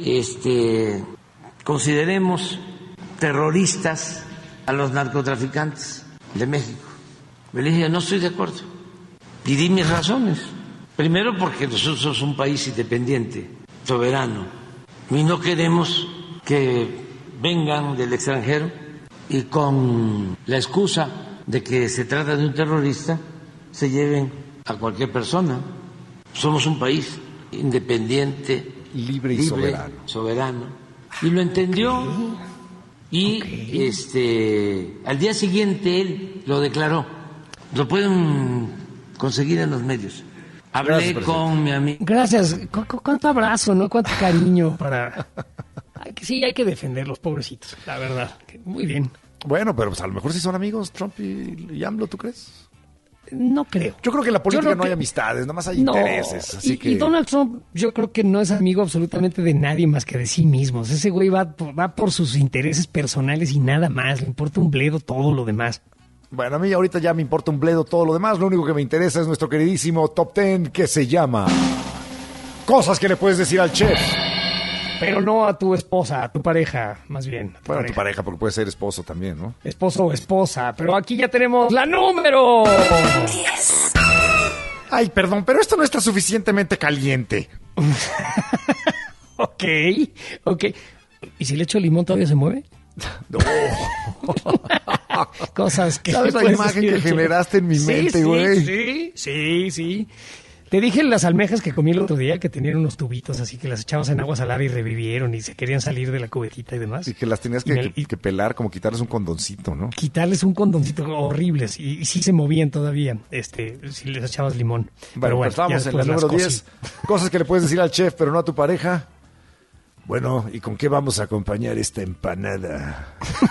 consideremos terroristas a los narcotraficantes de México? Le dije, no estoy de acuerdo. Y di mis razones. Primero, porque nosotros somos un país independiente, soberano, y no queremos que vengan del extranjero y con la excusa de que se trata de un terrorista, se lleven a cualquier persona. Somos un país independiente, libre y soberano. Y lo entendió y al día siguiente él lo declaró. Lo pueden conseguir en los medios. Hablé con mi amigo. Gracias. ¿Cuánto abrazo, no? Cuánto cariño para... Sí, hay que defender los pobrecitos, la verdad. Muy bien. Bueno, pero pues a lo mejor sí son amigos Trump y AMLO, ¿tú crees? No creo. Yo creo que en la política no hay amistades, nada más hay intereses. Así que... Y Donald Trump, yo creo que no es amigo absolutamente de nadie más que de sí mismos. Ese güey va por sus intereses personales y nada más. Le importa un bledo todo lo demás. Bueno, a mí ahorita ya me importa un bledo todo lo demás. Lo único que me interesa es nuestro queridísimo Top 10 que se llama Cosas que le puedes decir al chef. Pero no a tu esposa, a tu pareja, más bien. Bueno, a tu pareja, porque puede ser esposo también, ¿no? Esposo o esposa, pero aquí ya tenemos la número 10. Ay, perdón, pero esto no está suficientemente caliente. Ok. ¿Y si le echo limón todavía se mueve? No. Cosas que... ¿Sabes la imagen que generaste en mi mente, güey? Sí. Te dije las almejas que comí el otro día, que tenían unos tubitos así que las echabas en agua salada y revivieron y se querían salir de la cubetita y demás. Y que las tenías que pelar, como quitarles un condoncito, ¿no? Quitarles un condoncito horribles y sí se movían todavía, si les echabas limón. Bueno, pues estábamos en la número 10. Cosas que le puedes decir al chef, pero no a tu pareja. Bueno, ¿y con qué vamos a acompañar esta empanada?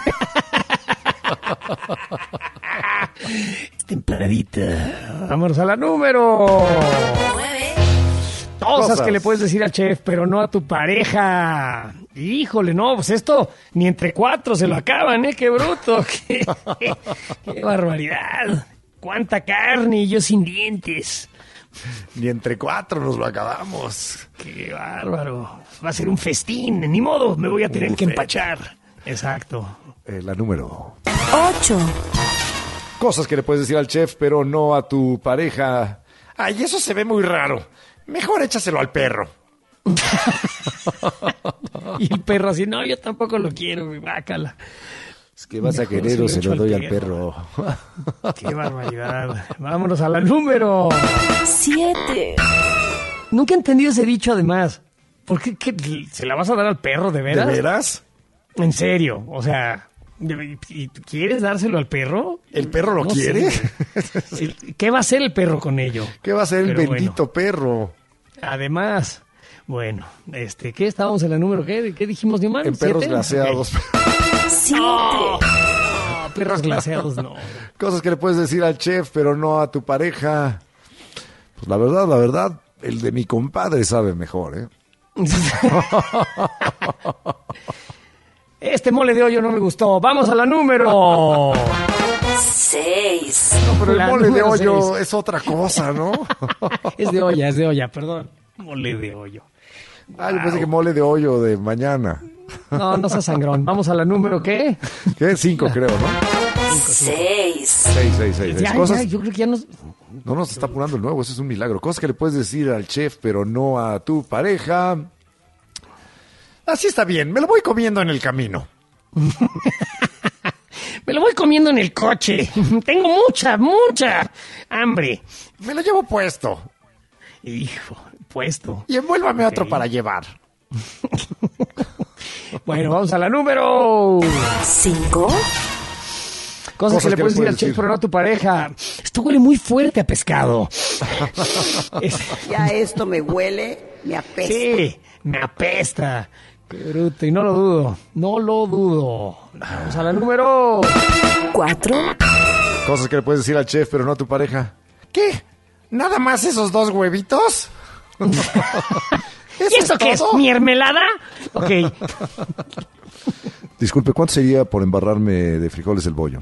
Esta empanadita. Vámonos a la número 9. Cosas que le puedes decir al chef, pero no a tu pareja. Híjole, no, pues esto ni entre 4 se lo acaban, ¡Qué bruto! ¡Qué barbaridad! ¡Cuánta carne y yo sin dientes! Ni entre 4 nos lo acabamos. ¡Qué bárbaro! Va a ser un festín, ni modo, me voy a tener que empachar. Exacto. La número 8. Cosas que le puedes decir al chef, pero no a tu pareja. Ay, eso se ve muy raro. Mejor échaselo al perro. Y el perro así, no, yo tampoco lo quiero, bácala. Es que vas a querer o se lo doy al perro. Qué barbaridad. Vámonos a la número 7. Nunca he entendido ese dicho, además. ¿Por qué se la vas a dar al perro, de veras? ¿De veras? En serio, o sea... ¿Y quieres dárselo al perro? ¿El perro lo quiere? ¿Qué va a hacer el perro con ello? ¿Qué va a hacer el bendito perro? Además, Bueno, ¿qué estábamos en la número? ¿Qué dijimos, Newman? En perros glaseados. ¡7! No, perros glaseados no. Cosas que le puedes decir al chef, pero no a tu pareja. Pues la verdad, el de mi compadre sabe mejor, ¿eh? Este mole de hoyo no me gustó. Vamos a la número 6. No, pero el mole de hoyo 6. es otra cosa, ¿no? Es de olla, perdón. Mole de hoyo. Ah, yo pensé que mole de hoyo de mañana. No seas sangrón. Vamos a la número, ¿qué? ¿Qué? 5, creo, ¿no? 6. 6. Ya, yo creo que ya nos... No nos está apurando el nuevo, eso es un milagro. Cosas que le puedes decir al chef, pero no a tu pareja. Así está bien, me lo voy comiendo en el camino. Me lo voy comiendo en el coche. Tengo mucha hambre. Me lo llevo puesto. Hijo, puesto. Y envuélvame otro para llevar. Bueno, vamos a la número 5. Cosas que le puedes decir al chef, pero no a tu pareja. Esto huele muy fuerte a pescado. Ya esto me huele, me apesta. Sí, me apesta. Qué bruto, y no lo dudo. Vamos a la número 4. Cosas que le puedes decir al chef, pero no a tu pareja. ¿Qué? ¿Nada más esos 2 huevitos? ¿Y esto qué es? ¿Mermelada? Ok. Disculpe, ¿cuánto sería por embarrarme de frijoles el bollo?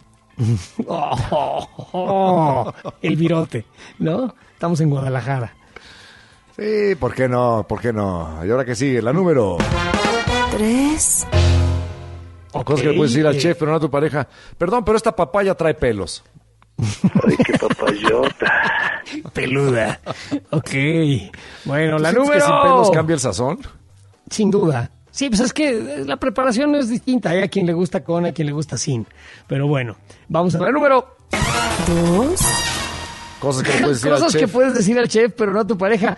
El virote, ¿no? Estamos en Guadalajara. Sí, ¿por qué no? Y ahora que sigue, la número 3. Cosas que le puedes decir al chef, pero no a tu pareja. Perdón, pero esta papaya trae pelos. Ay, qué papayota. Peluda. Ok. Bueno, la ¿Tú sientes número... que sin pelos cambia el sazón? Sin duda. Sí, pues es que la preparación es distinta. Hay a quien le gusta con, a quien le gusta sin. Pero bueno, vamos a la número 2. Cosas que le puedes decir al Cosas chef. que puedes decir al chef, pero no a tu pareja.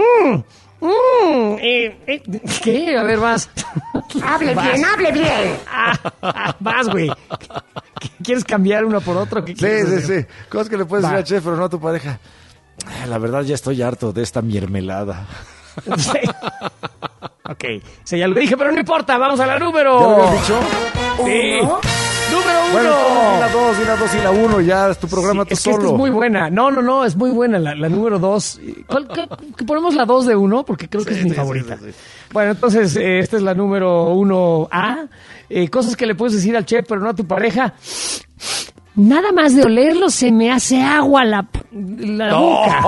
¿Qué? A ver, vas. Hable bien. Vas, güey. ¿Quieres cambiar uno por otro? ¿Qué Sí. Cosas que le puedes decir al chef, pero no a tu pareja. La verdad, ya estoy harto de esta mermelada. Sí. Ok, sí, ya lo dije, pero no importa, vamos a la número. ¿Ya lo habías dicho? Sí. Número 1. Bueno, y la 2 y la 1, ya es tu programa tú es que solo. esta es muy buena. No, es muy buena la número 2. ¿Que ponemos la 2 de 1? Porque creo que es mi favorita. Sí. Bueno, entonces, esta es la número 1A. Cosas que le puedes decir al chef, pero no a tu pareja. Nada más de olerlo se me hace agua la boca.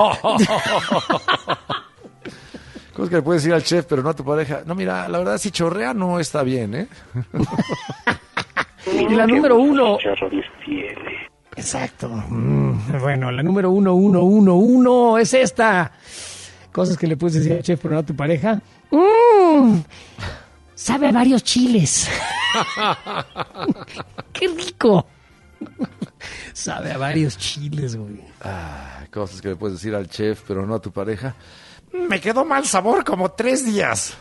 Cosas que le puedes decir al chef, pero no a tu pareja. No, mira, la verdad, si chorrea no está bien, ¿eh? Y la número 1. Chicharrones tiene. Exacto. Bueno, la número 1 es esta. Cosas que le puedes decir al chef, pero no a tu pareja. Sabe a varios chiles. ¡Qué rico! Sabe a varios chiles, güey. Cosas que le puedes decir al chef, pero no a tu pareja. Me quedó mal sabor como 3 días.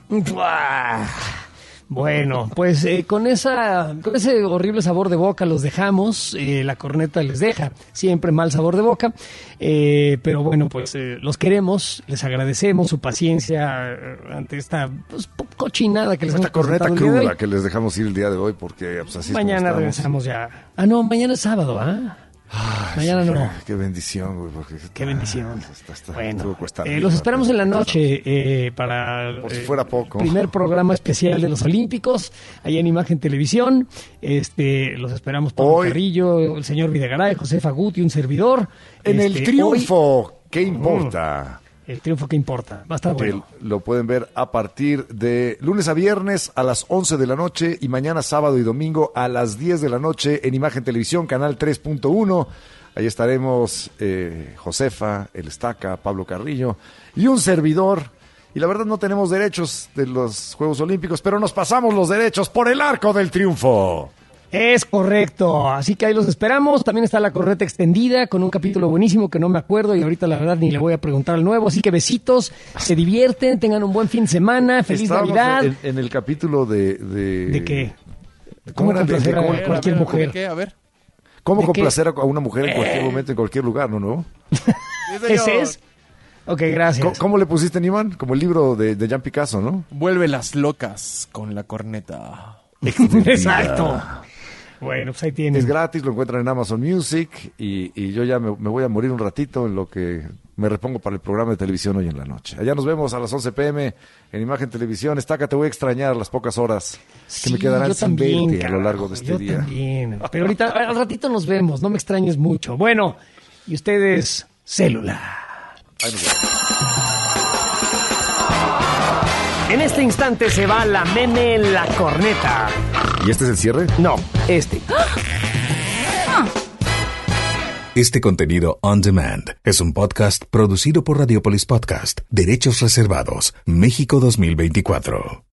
Bueno, pues con ese horrible sabor de boca los dejamos. La corneta les deja siempre mal sabor de boca. Pero bueno, pues los queremos, les agradecemos su paciencia ante esta cochinada que les hemos corneta presentado el día de cruda hoy. que les dejamos ir el día de hoy porque pues, así Mañana regresamos ya. No, mañana es sábado, ¿ah? Mañana no. Qué bendición, güey. Qué bendición. Bueno, los los esperamos en la noche para por si fuera poco. Primer programa especial de los Olímpicos, allá en Imagen Televisión. Los esperamos Pablo Carrillo, el señor Videgaray, José Fagut y un servidor. En el triunfo, ¿qué importa? El triunfo que importa. Va a estar bueno. Lo pueden ver a partir de lunes a viernes a las 11 de la noche y mañana sábado y domingo a las 10 de la noche en Imagen Televisión, canal 3.1. Ahí estaremos Josefa, el Estaca, Pablo Carrillo y un servidor. Y la verdad no tenemos derechos de los Juegos Olímpicos, pero nos pasamos los derechos por el Arco del Triunfo. Es correcto, así que ahí los esperamos. También está la corneta extendida con un capítulo buenísimo que no me acuerdo y ahorita la verdad ni le voy a preguntar al nuevo. Así que besitos, se divierten, tengan un buen fin de semana, feliz Navidad. En el capítulo de... ¿De qué? ¿Cómo complacer a cualquier mujer? ¿Qué? A ver. ¿Cómo complacer a una mujer en cualquier momento, en cualquier lugar, no? ¿Ese es? Ok, gracias. ¿Cómo le pusiste, Niman? Como el libro de Jean Picasso, ¿no? Vuelve las locas con la corneta. Exacto. Bueno, pues ahí tienen. Es gratis, lo encuentran en Amazon Music y yo ya me voy a morir un ratito en lo que me repongo para el programa de televisión hoy en la noche. Allá nos vemos a las 11 p.m. en Imagen Televisión. Estaca, te voy a extrañar las pocas horas que me quedarán sin verte a lo largo de este día. También. Pero ahorita, al ratito nos vemos, no me extrañes mucho. Bueno, y ustedes, Célula. Ahí nos vemos. En este instante se va la meme en la corneta. ¿Y este es el cierre? No, este. Este contenido on demand es un podcast producido por Radiopolis Podcast. Derechos reservados. México 2024.